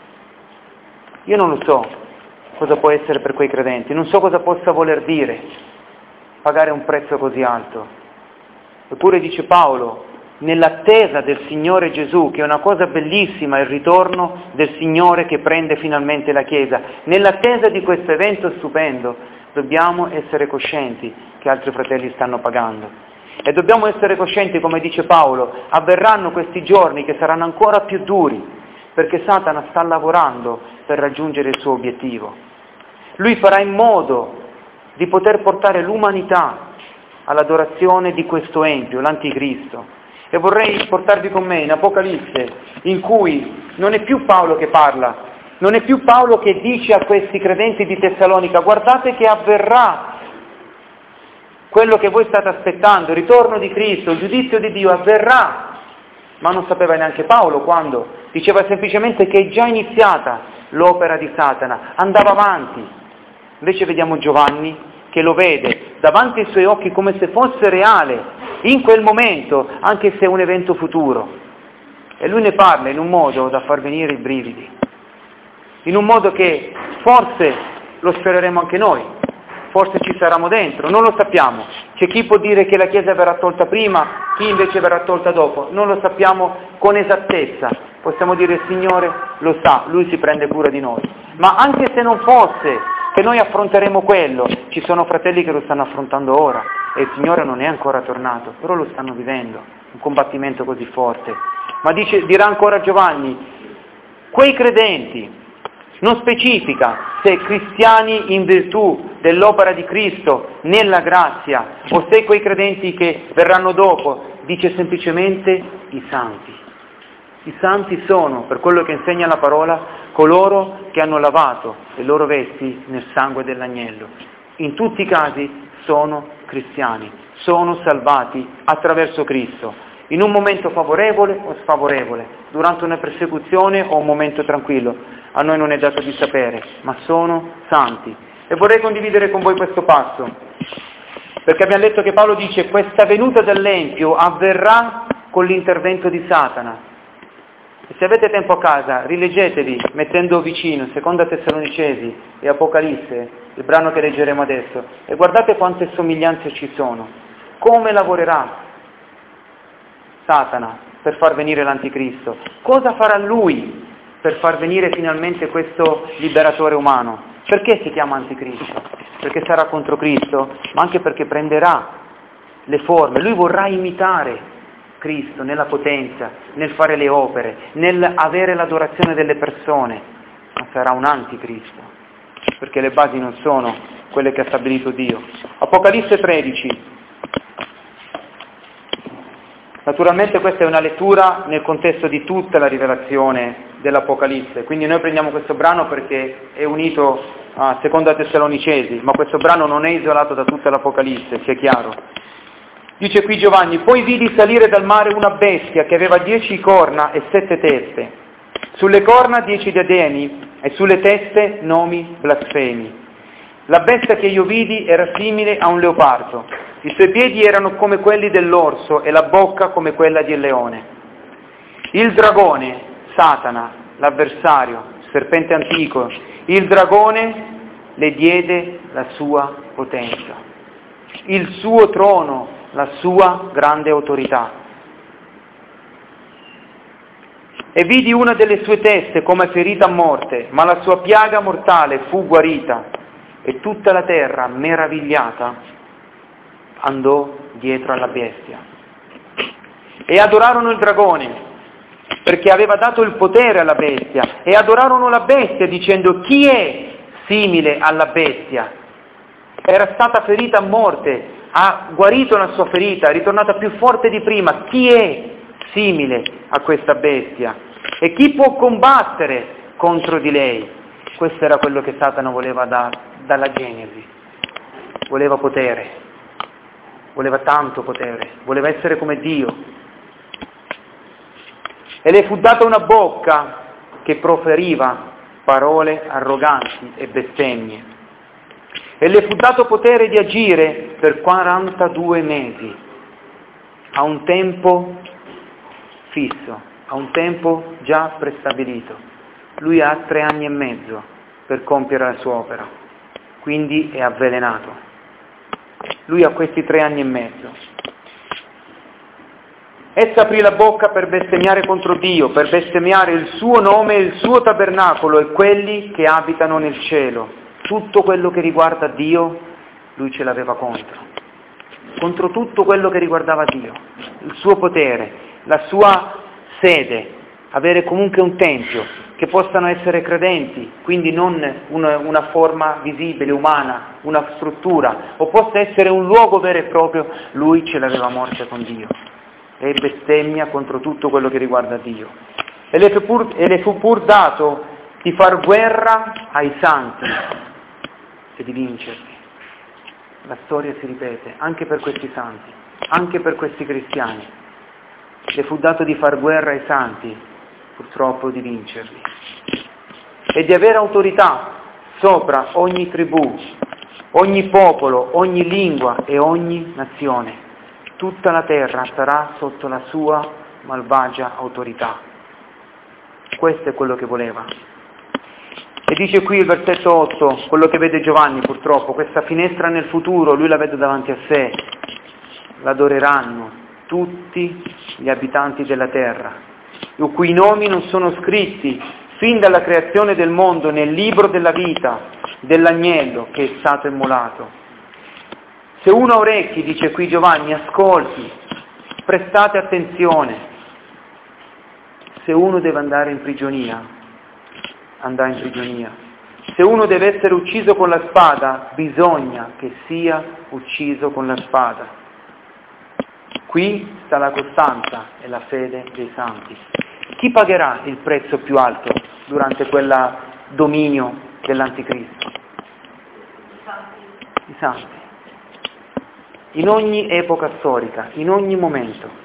Speaker 1: Io non lo so cosa può essere per quei credenti, non so cosa possa voler dire pagare un prezzo così alto. Eppure dice Paolo, nell'attesa del Signore Gesù, che è una cosa bellissima, il ritorno del Signore che prende finalmente la Chiesa, nell'attesa di questo evento stupendo, dobbiamo essere coscienti che altri fratelli stanno pagando. E dobbiamo essere coscienti, come dice Paolo, avverranno questi giorni che saranno ancora più duri, perché Satana sta lavorando per raggiungere il suo obiettivo. Lui farà in modo di poter portare l'umanità all'adorazione di questo empio, l'anticristo. E vorrei portarvi con me in Apocalisse, in cui non è più Paolo che parla, non è più Paolo che dice a questi credenti di Tessalonica: guardate che avverrà quello che voi state aspettando, il ritorno di Cristo, il giudizio di Dio avverrà. Ma non sapeva neanche Paolo quando, diceva semplicemente che è già iniziata l'opera di Satana, andava avanti. Invece vediamo Giovanni che lo vede davanti ai suoi occhi come se fosse reale, in quel momento, anche se è un evento futuro. E lui ne parla in un modo da far venire i brividi, in un modo che forse lo spereremo anche noi, forse ci saremo dentro, non lo sappiamo. C'è chi può dire che la Chiesa verrà tolta prima, chi invece verrà tolta dopo, non lo sappiamo con esattezza. Possiamo dire il Signore lo sa, Lui si prende cura di noi. Ma anche se non fosse che noi affronteremo quello, ci sono fratelli che lo stanno affrontando ora e il Signore non è ancora tornato, però lo stanno vivendo, un combattimento così forte. Ma dirà ancora Giovanni, quei credenti, non specifica se cristiani in virtù dell'opera di Cristo nella grazia o se quei credenti che verranno dopo, dice semplicemente i santi. I santi sono, per quello che insegna la parola, coloro che hanno lavato le loro vesti nel sangue dell'agnello. In tutti i casi sono cristiani, sono salvati attraverso Cristo. in un momento favorevole o sfavorevole, durante una persecuzione o un momento tranquillo. A noi non è dato di sapere, ma sono santi. E vorrei condividere con voi questo passo, perché abbiamo letto che Paolo dice: questa venuta dell'Empio avverrà con l'intervento di Satana. E se avete tempo a casa, rileggetevi mettendo vicino Seconda Tessalonicesi e Apocalisse, il brano che leggeremo adesso, e guardate quante somiglianze ci sono. Come lavorerà Satana per far venire l'Anticristo? Cosa farà lui per far venire finalmente questo liberatore umano? Perché si chiama Anticristo? Perché sarà contro Cristo, ma anche perché prenderà le forme. Lui vorrà imitare Cristo nella potenza, nel fare le opere, nel avere l'adorazione delle persone, ma sarà un anticristo, perché le basi non sono quelle che ha stabilito Dio. Apocalisse 13. Naturalmente questa è una lettura nel contesto di tutta la rivelazione dell'Apocalisse, quindi noi prendiamo questo brano perché è unito a Seconda Tessalonicesi, ma questo brano non è isolato da tutta l'Apocalisse, sia chiaro. Dice qui Giovanni: poi vidi salire dal mare una bestia che aveva 10 corna e 7 teste, sulle corna 10 diademi e sulle teste nomi blasfemi. La bestia che io vidi era simile a un leopardo, i suoi piedi erano come quelli dell'orso e la bocca come quella di un leone. Il dragone, Satana, l'avversario, serpente antico, il dragone le diede la sua potenza, il suo trono, la sua grande autorità. E vidi una delle sue teste come ferita a morte, ma la sua piaga mortale fu guarita, e tutta la terra, meravigliata, andò dietro alla bestia. E adorarono il dragone, perché aveva dato il potere alla bestia, e adorarono la bestia dicendo: chi è simile alla bestia? Era stata ferita a morte, ha guarito la sua ferita, è ritornata più forte di prima. Chi è simile a questa bestia? E chi può combattere contro di lei? Questo era quello che Satana voleva dalla Genesi. Voleva potere, voleva tanto potere, voleva essere come Dio. E le fu data una bocca che proferiva parole arroganti e bestemmie. E le fu dato potere di agire per 42 mesi, a un tempo fisso, a un tempo già prestabilito. Lui ha 3 anni e mezzo per compiere la sua opera, quindi è avvelenato. Lui ha questi 3 anni e mezzo. Essa aprì la bocca per bestemmiare contro Dio, per bestemmiare il suo nome e il suo tabernacolo e quelli che abitano nel cielo. Tutto quello che riguarda Dio, lui ce l'aveva contro tutto quello che riguardava Dio, il suo potere, la sua sede, avere comunque un tempio, che possano essere credenti, quindi non una forma visibile, umana, una struttura, o possa essere un luogo vero e proprio. Lui ce l'aveva morte con Dio, e bestemmia contro tutto quello che riguarda Dio. E le fu pur dato di far guerra ai santi e di vincerli. La storia si ripete anche per questi santi, anche per questi cristiani. Le fu dato di far guerra ai santi, purtroppo di vincerli, e di avere autorità sopra ogni tribù, ogni popolo, ogni lingua e ogni nazione. Tutta la terra sarà sotto la sua malvagia autorità. Questo è quello che voleva. E dice qui il versetto 8, quello che vede Giovanni purtroppo, questa finestra nel futuro, lui la vede davanti a sé. L'adoreranno tutti gli abitanti della terra, i cui nomi non sono scritti fin dalla creazione del mondo nel libro della vita dell'agnello che è stato immolato. Se uno ha orecchi, dice qui Giovanni, ascolti, prestate attenzione. Se uno deve andare in prigionia, andrà in prigionia. Se uno deve essere ucciso con la spada, bisogna che sia ucciso con la spada. Qui sta la costanza e la fede dei santi. Chi pagherà il prezzo più alto durante quel dominio dell'Anticristo? I santi. In ogni epoca storica, in ogni momento.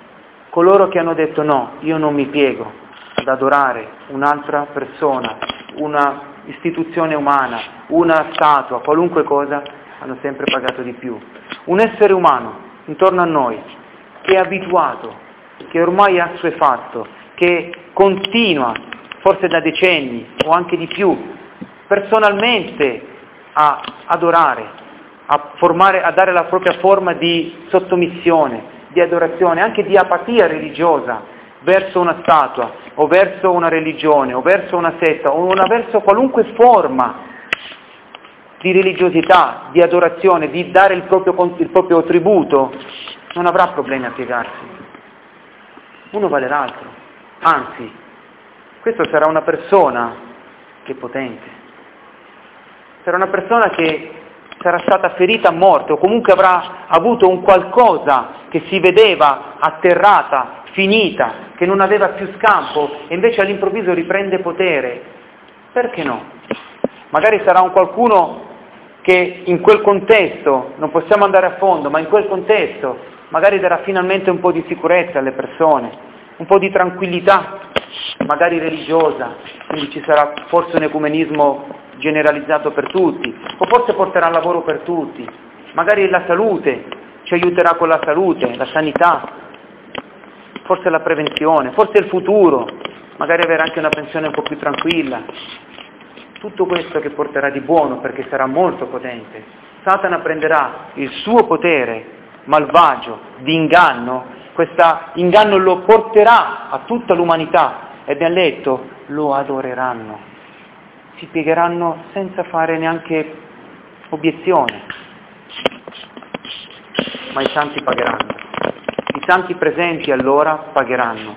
Speaker 1: coloro che hanno detto no, io non mi piego ad adorare un'altra persona, una istituzione umana, una statua, qualunque cosa, hanno sempre pagato di più. Un essere umano intorno a noi che è abituato, che ormai è assuefatto, che continua, forse da decenni o anche di più, personalmente a adorare, a dare la propria forma di sottomissione, di adorazione, anche di apatia religiosa verso una statua, o verso una religione, o verso una setta, o verso qualunque forma di religiosità, di adorazione, di dare il proprio tributo, non avrà problemi a piegarsi. Uno vale l'altro. Anzi, questo sarà una persona che è potente. Sarà una persona che sarà stata ferita a morte, o comunque avrà avuto un qualcosa che si vedeva atterrata, finita, che non aveva più scampo, e invece all'improvviso riprende potere. Perché no? Magari sarà un qualcuno che in quel contesto, non possiamo andare a fondo, ma in quel contesto magari darà finalmente un po' di sicurezza alle persone, un po' di tranquillità, magari religiosa, quindi ci sarà forse un ecumenismo generalizzato per tutti, o forse porterà lavoro per tutti, magari la salute, ci aiuterà con la salute, la sanità, forse la prevenzione, forse il futuro, magari avere anche una pensione un po' più tranquilla. Tutto questo che porterà di buono, perché sarà molto potente. Satana prenderà il suo potere malvagio di inganno, questo inganno lo porterà a tutta l'umanità, e abbiamo letto, lo adoreranno, si piegheranno senza fare neanche obiezione, ma i santi pagheranno. I santi presenti allora pagheranno.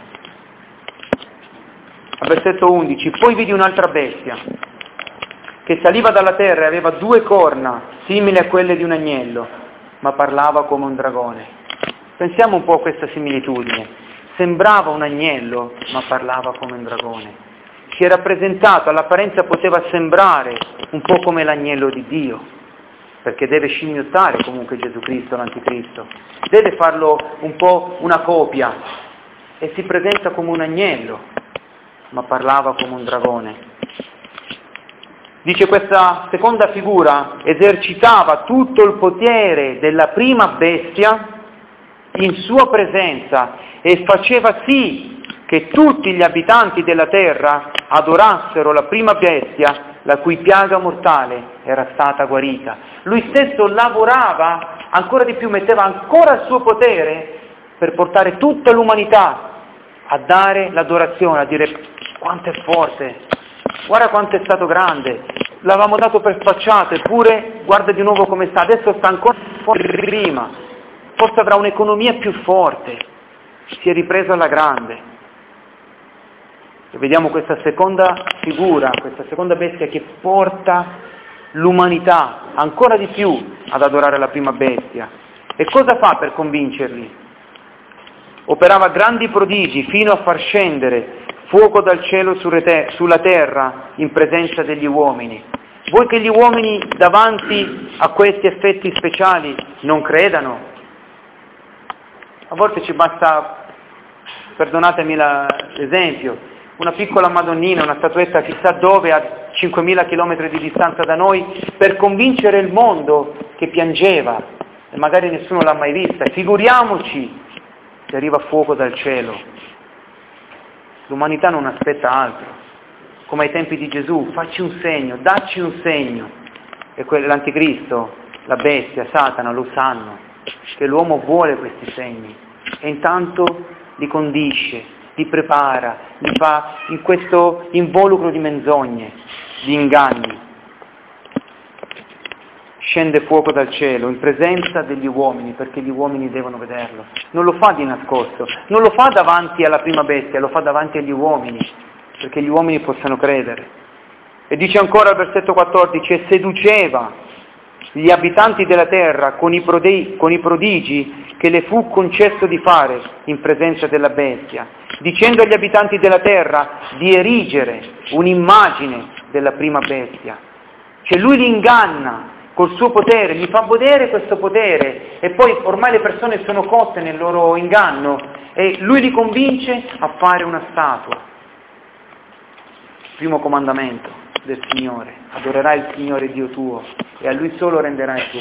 Speaker 1: Al versetto 11, poi vidi un'altra bestia che saliva dalla terra e aveva 2 corna, simili a quelle di un agnello, ma parlava come un dragone. Pensiamo un po' a questa similitudine. Sembrava un agnello, ma parlava come un dragone. Si è rappresentato, all'apparenza poteva sembrare un po' come l'agnello di Dio, perché deve scimmiottare comunque Gesù Cristo, l'anticristo. Deve farlo un po' una copia, e si presenta come un agnello, ma parlava come un dragone. Dice questa seconda figura esercitava tutto il potere della prima bestia in sua presenza e faceva sì che tutti gli abitanti della terra adorassero la prima bestia, la cui piaga mortale era stata guarita. Lui stesso lavorava ancora di più, metteva ancora il suo potere per portare tutta l'umanità a dare l'adorazione, a dire quanto è forte, guarda quanto è stato grande, l'avevamo dato per spacciato, eppure guarda di nuovo come sta, adesso sta ancora forte di prima, forse avrà un'economia più forte, si è ripreso alla grande. E vediamo questa seconda figura, questa seconda bestia che porta l'umanità ancora di più ad adorare la prima bestia. E cosa fa per convincerli? Operava grandi prodigi fino a far scendere fuoco dal cielo sulla terra in presenza degli uomini. Vuoi che gli uomini davanti a questi effetti speciali non credano? A volte ci basta, perdonatemi l'esempio, una piccola Madonnina, una statuetta chissà dove, a 5.000 chilometri di distanza da noi, per convincere il mondo che piangeva, e magari nessuno l'ha mai vista. Figuriamoci se arriva fuoco dal cielo. L'umanità non aspetta altro, come ai tempi di Gesù, facci un segno, dacci un segno. E l'anticristo, la bestia, Satana lo sanno, che l'uomo vuole questi segni, e intanto li condisce, li prepara, li fa in questo involucro di menzogne, di inganni. Scende fuoco dal cielo in presenza degli uomini, perché gli uomini devono vederlo. Non lo fa di nascosto, non lo fa davanti alla prima bestia, lo fa davanti agli uomini, perché gli uomini possano credere. E dice ancora al versetto 14, e seduceva gli abitanti della terra con i prodigi che le fu concesso di fare in presenza della bestia, dicendo agli abitanti della terra di erigere un'immagine della prima bestia. Cioè lui li inganna col suo potere, mi fa godere questo potere, e poi ormai le persone sono cotte nel loro inganno, e lui li convince a fare una statua. Primo comandamento del Signore: adorerai il Signore Dio tuo e a Lui solo renderai il tuo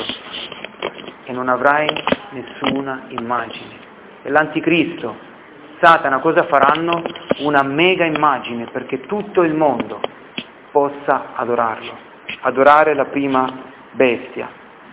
Speaker 1: culto e non avrai nessuna immagine. E l'Anticristo, Satana, cosa faranno? Una mega immagine perché tutto il mondo possa adorarlo, adorare la prima bestia.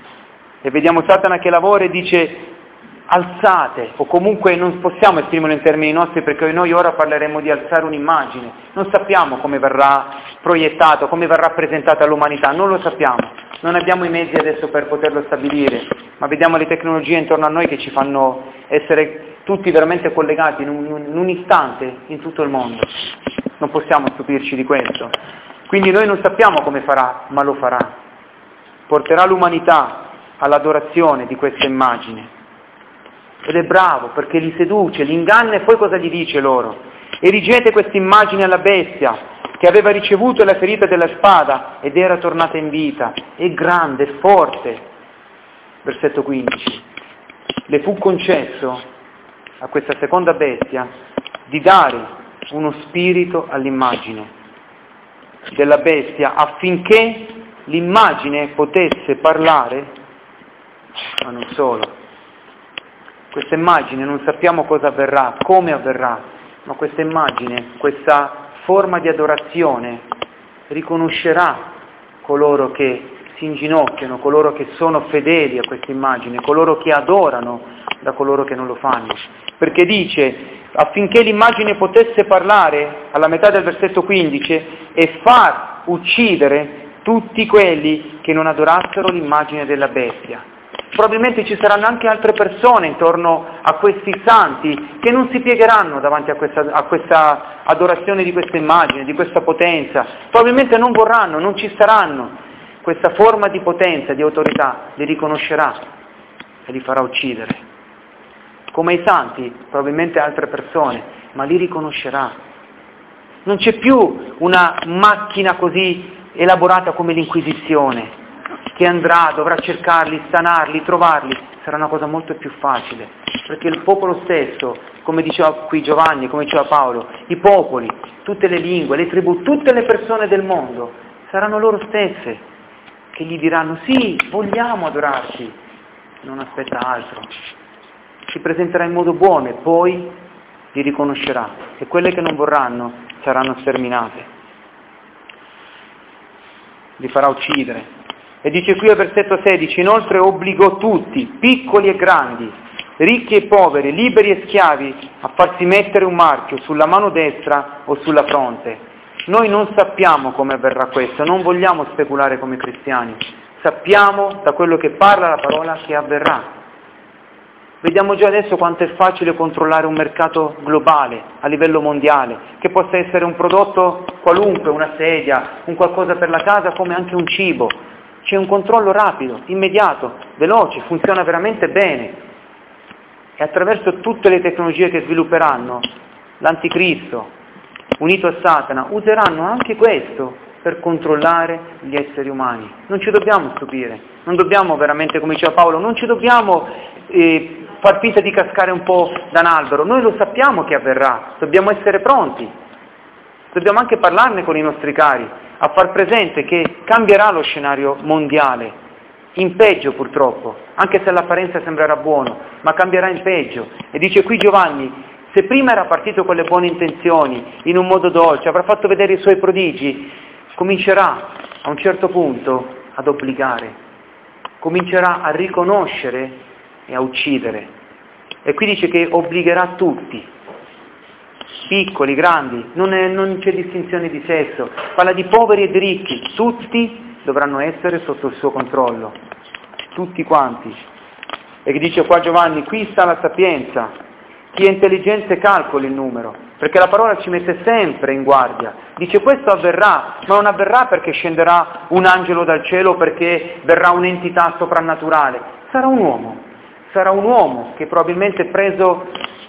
Speaker 1: E vediamo Satana che lavora e dice: alzate, o comunque non possiamo esprimerlo in termini nostri perché noi ora parleremo di alzare un'immagine, non sappiamo come verrà proiettato, come verrà presentata all'umanità, non lo sappiamo, non abbiamo i mezzi adesso per poterlo stabilire, ma vediamo le tecnologie intorno a noi che ci fanno essere tutti veramente collegati in un istante in tutto il mondo, non possiamo stupirci di questo, quindi noi non sappiamo come farà, ma lo farà, porterà l'umanità all'adorazione di questa immagine. Ed è bravo perché li seduce, li inganna, e poi cosa gli dice loro? Erigete questa immagine alla bestia che aveva ricevuto la ferita della spada ed era tornata in vita, è grande, è forte. Versetto 15. Le fu concesso a questa seconda bestia di dare uno spirito all'immagine della bestia affinché l'immagine potesse parlare, ma non solo. Questa immagine non sappiamo cosa avverrà, come avverrà, ma questa immagine, questa forma di adorazione riconoscerà coloro che si inginocchiano, coloro che sono fedeli a questa immagine, coloro che adorano da coloro che non lo fanno. Perché dice, affinché l'immagine potesse parlare, alla metà del versetto 15, e far uccidere tutti quelli che non adorassero l'immagine della bestia. Probabilmente ci saranno anche altre persone intorno a questi santi che non si piegheranno davanti a questa adorazione di questa immagine, di questa potenza. Probabilmente non vorranno, non ci saranno. Questa forma di potenza, di autorità, li riconoscerà e li farà uccidere. Come i santi, probabilmente altre persone, ma li riconoscerà. Non c'è più una macchina così elaborata come l'Inquisizione, che andrà, dovrà cercarli, stanarli, trovarli, sarà una cosa molto più facile, perché il popolo stesso, come diceva qui Giovanni, come diceva Paolo, i popoli, tutte le lingue, le tribù, tutte le persone del mondo, saranno loro stesse che gli diranno sì, vogliamo adorarti, non aspetta altro, si presenterà in modo buono e poi li riconoscerà e quelle che non vorranno saranno sterminate, li farà uccidere. E dice qui al versetto 16, inoltre obbligò tutti, piccoli e grandi, ricchi e poveri, liberi e schiavi, a farsi mettere un marchio sulla mano destra o sulla fronte. Noi non sappiamo come avverrà questo, non vogliamo speculare come cristiani, sappiamo da quello che parla la parola che avverrà. Vediamo già adesso quanto è facile controllare un mercato globale, a livello mondiale, che possa essere un prodotto qualunque, una sedia, un qualcosa per la casa, come anche un cibo. C'è un controllo rapido, immediato, veloce, funziona veramente bene. E attraverso tutte le tecnologie che svilupperanno, l'Anticristo, unito a Satana, useranno anche questo per controllare gli esseri umani. Non ci dobbiamo stupire, non dobbiamo veramente, come diceva Paolo, non ci dobbiamo far finta di cascare un po' da un albero. Noi lo sappiamo che avverrà, dobbiamo essere pronti. Dobbiamo anche parlarne con i nostri cari, a far presente che cambierà lo scenario mondiale, in peggio purtroppo, anche se all'apparenza sembrerà buono, ma cambierà in peggio. E dice qui Giovanni, se prima era partito con le buone intenzioni, in un modo dolce, avrà fatto vedere i suoi prodigi, comincerà a un certo punto ad obbligare, comincerà a riconoscere e a uccidere. E qui dice che obbligherà tutti, piccoli, grandi, non c'è distinzione di sesso, parla di poveri e di ricchi, tutti dovranno essere sotto il suo controllo, tutti quanti. E che dice qua Giovanni, qui sta la sapienza, chi è intelligente calcoli il numero, perché la parola ci mette sempre in guardia, dice questo avverrà, ma non avverrà perché scenderà un angelo dal cielo, perché verrà un'entità soprannaturale, sarà un uomo che probabilmente preso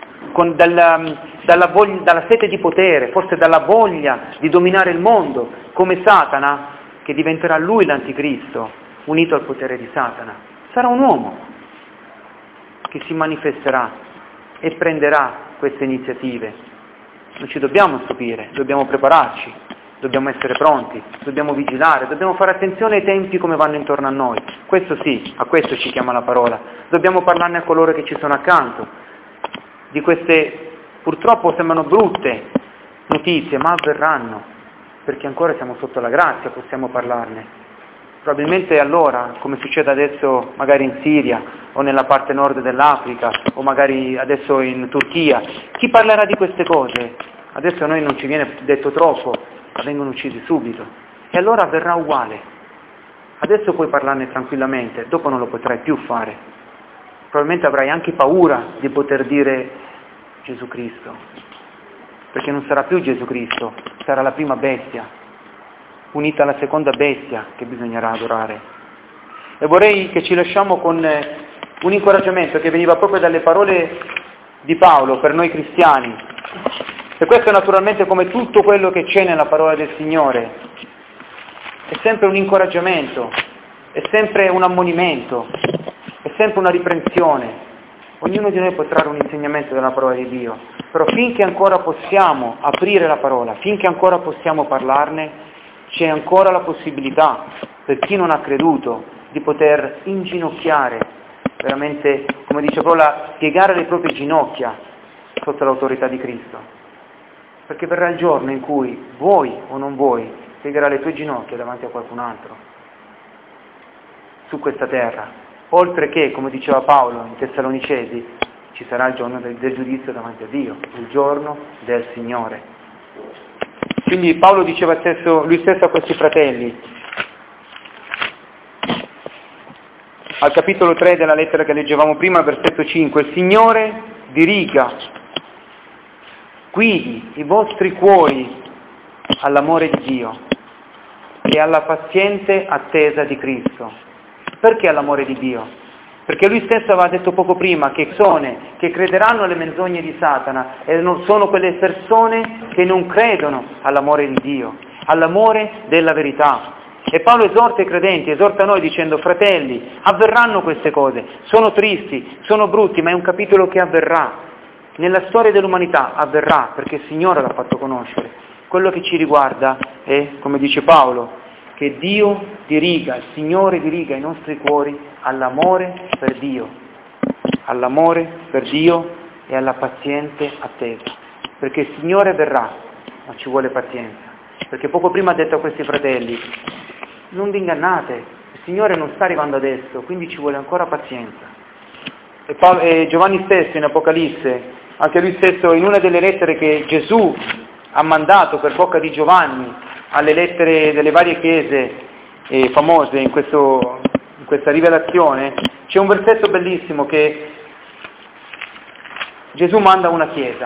Speaker 1: dalla sete di potere, forse dalla voglia di dominare il mondo, come Satana, che diventerà lui l'anticristo, unito al potere di Satana. Sarà un uomo che si manifesterà e prenderà queste iniziative. Non ci dobbiamo stupire, dobbiamo prepararci, dobbiamo essere pronti, dobbiamo vigilare, dobbiamo fare attenzione ai tempi come vanno intorno a noi. Questo sì, a questo ci chiama la parola. Dobbiamo parlarne a coloro che ci sono accanto. Di queste purtroppo sembrano brutte notizie, ma avverranno, perché ancora siamo sotto la grazia, possiamo parlarne. Probabilmente allora, come succede adesso magari in Siria o nella parte nord dell'Africa o magari adesso in Turchia, chi parlerà di queste cose? Adesso a noi non ci viene detto troppo, ma vengono uccisi subito. E allora avverrà uguale. Adesso puoi parlarne tranquillamente, dopo non lo potrai più fare. Probabilmente avrai anche paura di poter dire Gesù Cristo, perché non sarà più Gesù Cristo, sarà la prima bestia, unita alla seconda bestia che bisognerà adorare. E vorrei che ci lasciamo con un incoraggiamento che veniva proprio dalle parole di Paolo per noi cristiani. E questo naturalmente, come tutto quello che c'è nella parola del Signore, è sempre un incoraggiamento, è sempre un ammonimento, è sempre una riprensione. Ognuno di noi può trarre un insegnamento dalla parola di Dio, però finché ancora possiamo aprire la parola, finché ancora possiamo parlarne, c'è ancora la possibilità, per chi non ha creduto, di poter inginocchiare, veramente, come dice Paolo, piegare le proprie ginocchia sotto l'autorità di Cristo. Perché verrà il giorno in cui, vuoi o non vuoi, piegherai le tue ginocchia davanti a qualcun altro su questa terra. Oltre che, come diceva Paolo in Tessalonicesi, ci sarà il giorno del giudizio davanti a Dio, il giorno del Signore. Quindi Paolo diceva lui stesso a questi fratelli, al capitolo 3 della lettera che leggevamo prima, versetto 5, il Signore diriga, guidi i vostri cuori all'amore di Dio e alla paziente attesa di Cristo. Perché all'amore di Dio? Perché lui stesso aveva detto poco prima che persone che crederanno alle menzogne di Satana e non sono quelle persone che non credono all'amore di Dio, all'amore della verità. E Paolo esorta i credenti, esorta noi dicendo: fratelli, avverranno queste cose, sono tristi, sono brutti, ma è un capitolo che avverrà. Nella storia dell'umanità avverrà, perché il Signore l'ha fatto conoscere. Quello che ci riguarda è, come dice Paolo, che Dio diriga, il Signore diriga i nostri cuori all'amore per Dio e alla paziente attesa. Perché il Signore verrà, ma ci vuole pazienza. Perché poco prima ha detto a questi fratelli: non vi ingannate, il Signore non sta arrivando adesso, quindi ci vuole ancora pazienza. E Giovanni stesso in Apocalisse, anche lui stesso in una delle lettere che Gesù ha mandato per bocca di Giovanni alle lettere delle varie chiese famose in questa rivelazione, c'è un versetto bellissimo che Gesù manda a una chiesa,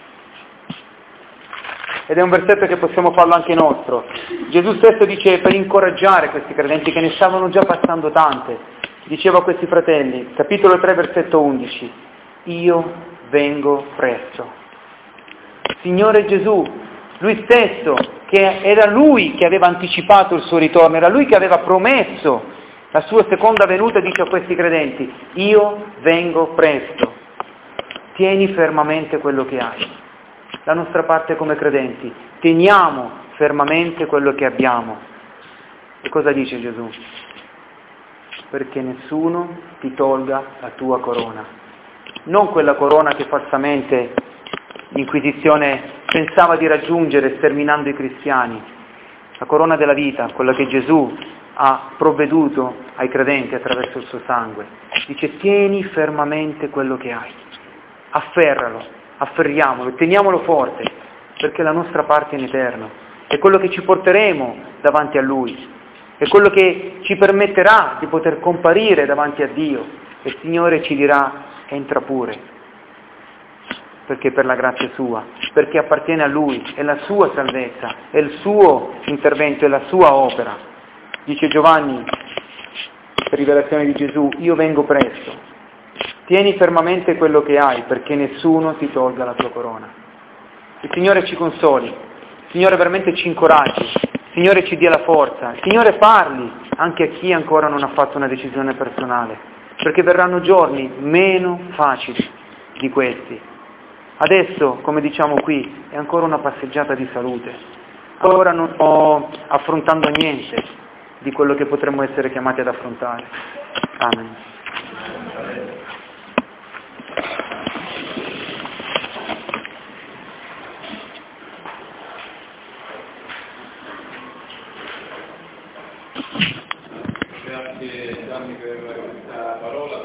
Speaker 1: ed è un versetto che possiamo farlo anche nostro. Gesù stesso dice, per incoraggiare questi credenti che ne stavano già passando tante, diceva a questi fratelli, capitolo 3 versetto 11, io vengo presto. Signore Gesù, lui stesso, che era lui che aveva anticipato il suo ritorno, era lui che aveva promesso la sua seconda venuta, dice a questi credenti: io vengo presto, tieni fermamente quello che hai. La nostra parte come credenti, teniamo fermamente quello che abbiamo. E cosa dice Gesù? Perché nessuno ti tolga la tua corona. Non quella corona che falsamente l'Inquisizione pensava di raggiungere sterminando i cristiani, la corona della vita, quella che Gesù ha provveduto ai credenti attraverso il suo sangue. Dice: tieni fermamente quello che hai, afferralo, afferriamolo, teniamolo forte, perché la nostra parte è in eterno, è quello che ci porteremo davanti a Lui, è quello che ci permetterà di poter comparire davanti a Dio, e il Signore ci dirà: entra pure, perché per la grazia sua, perché appartiene a Lui, è la sua salvezza, è il suo intervento, è la sua opera. Dice Giovanni, per rivelazione di Gesù: io vengo presto, tieni fermamente quello che hai, perché nessuno ti tolga la tua corona. Il Signore ci consoli, il Signore veramente ci incoraggi, Signore ci dia la forza, Signore parli anche a chi ancora non ha fatto una decisione personale, perché verranno giorni meno facili di questi. Adesso, come diciamo qui, è ancora una passeggiata di salute, ancora non sto affrontando niente di quello che potremmo essere chiamati ad affrontare. Amen.
Speaker 2: Grazie Gianni per questa parola.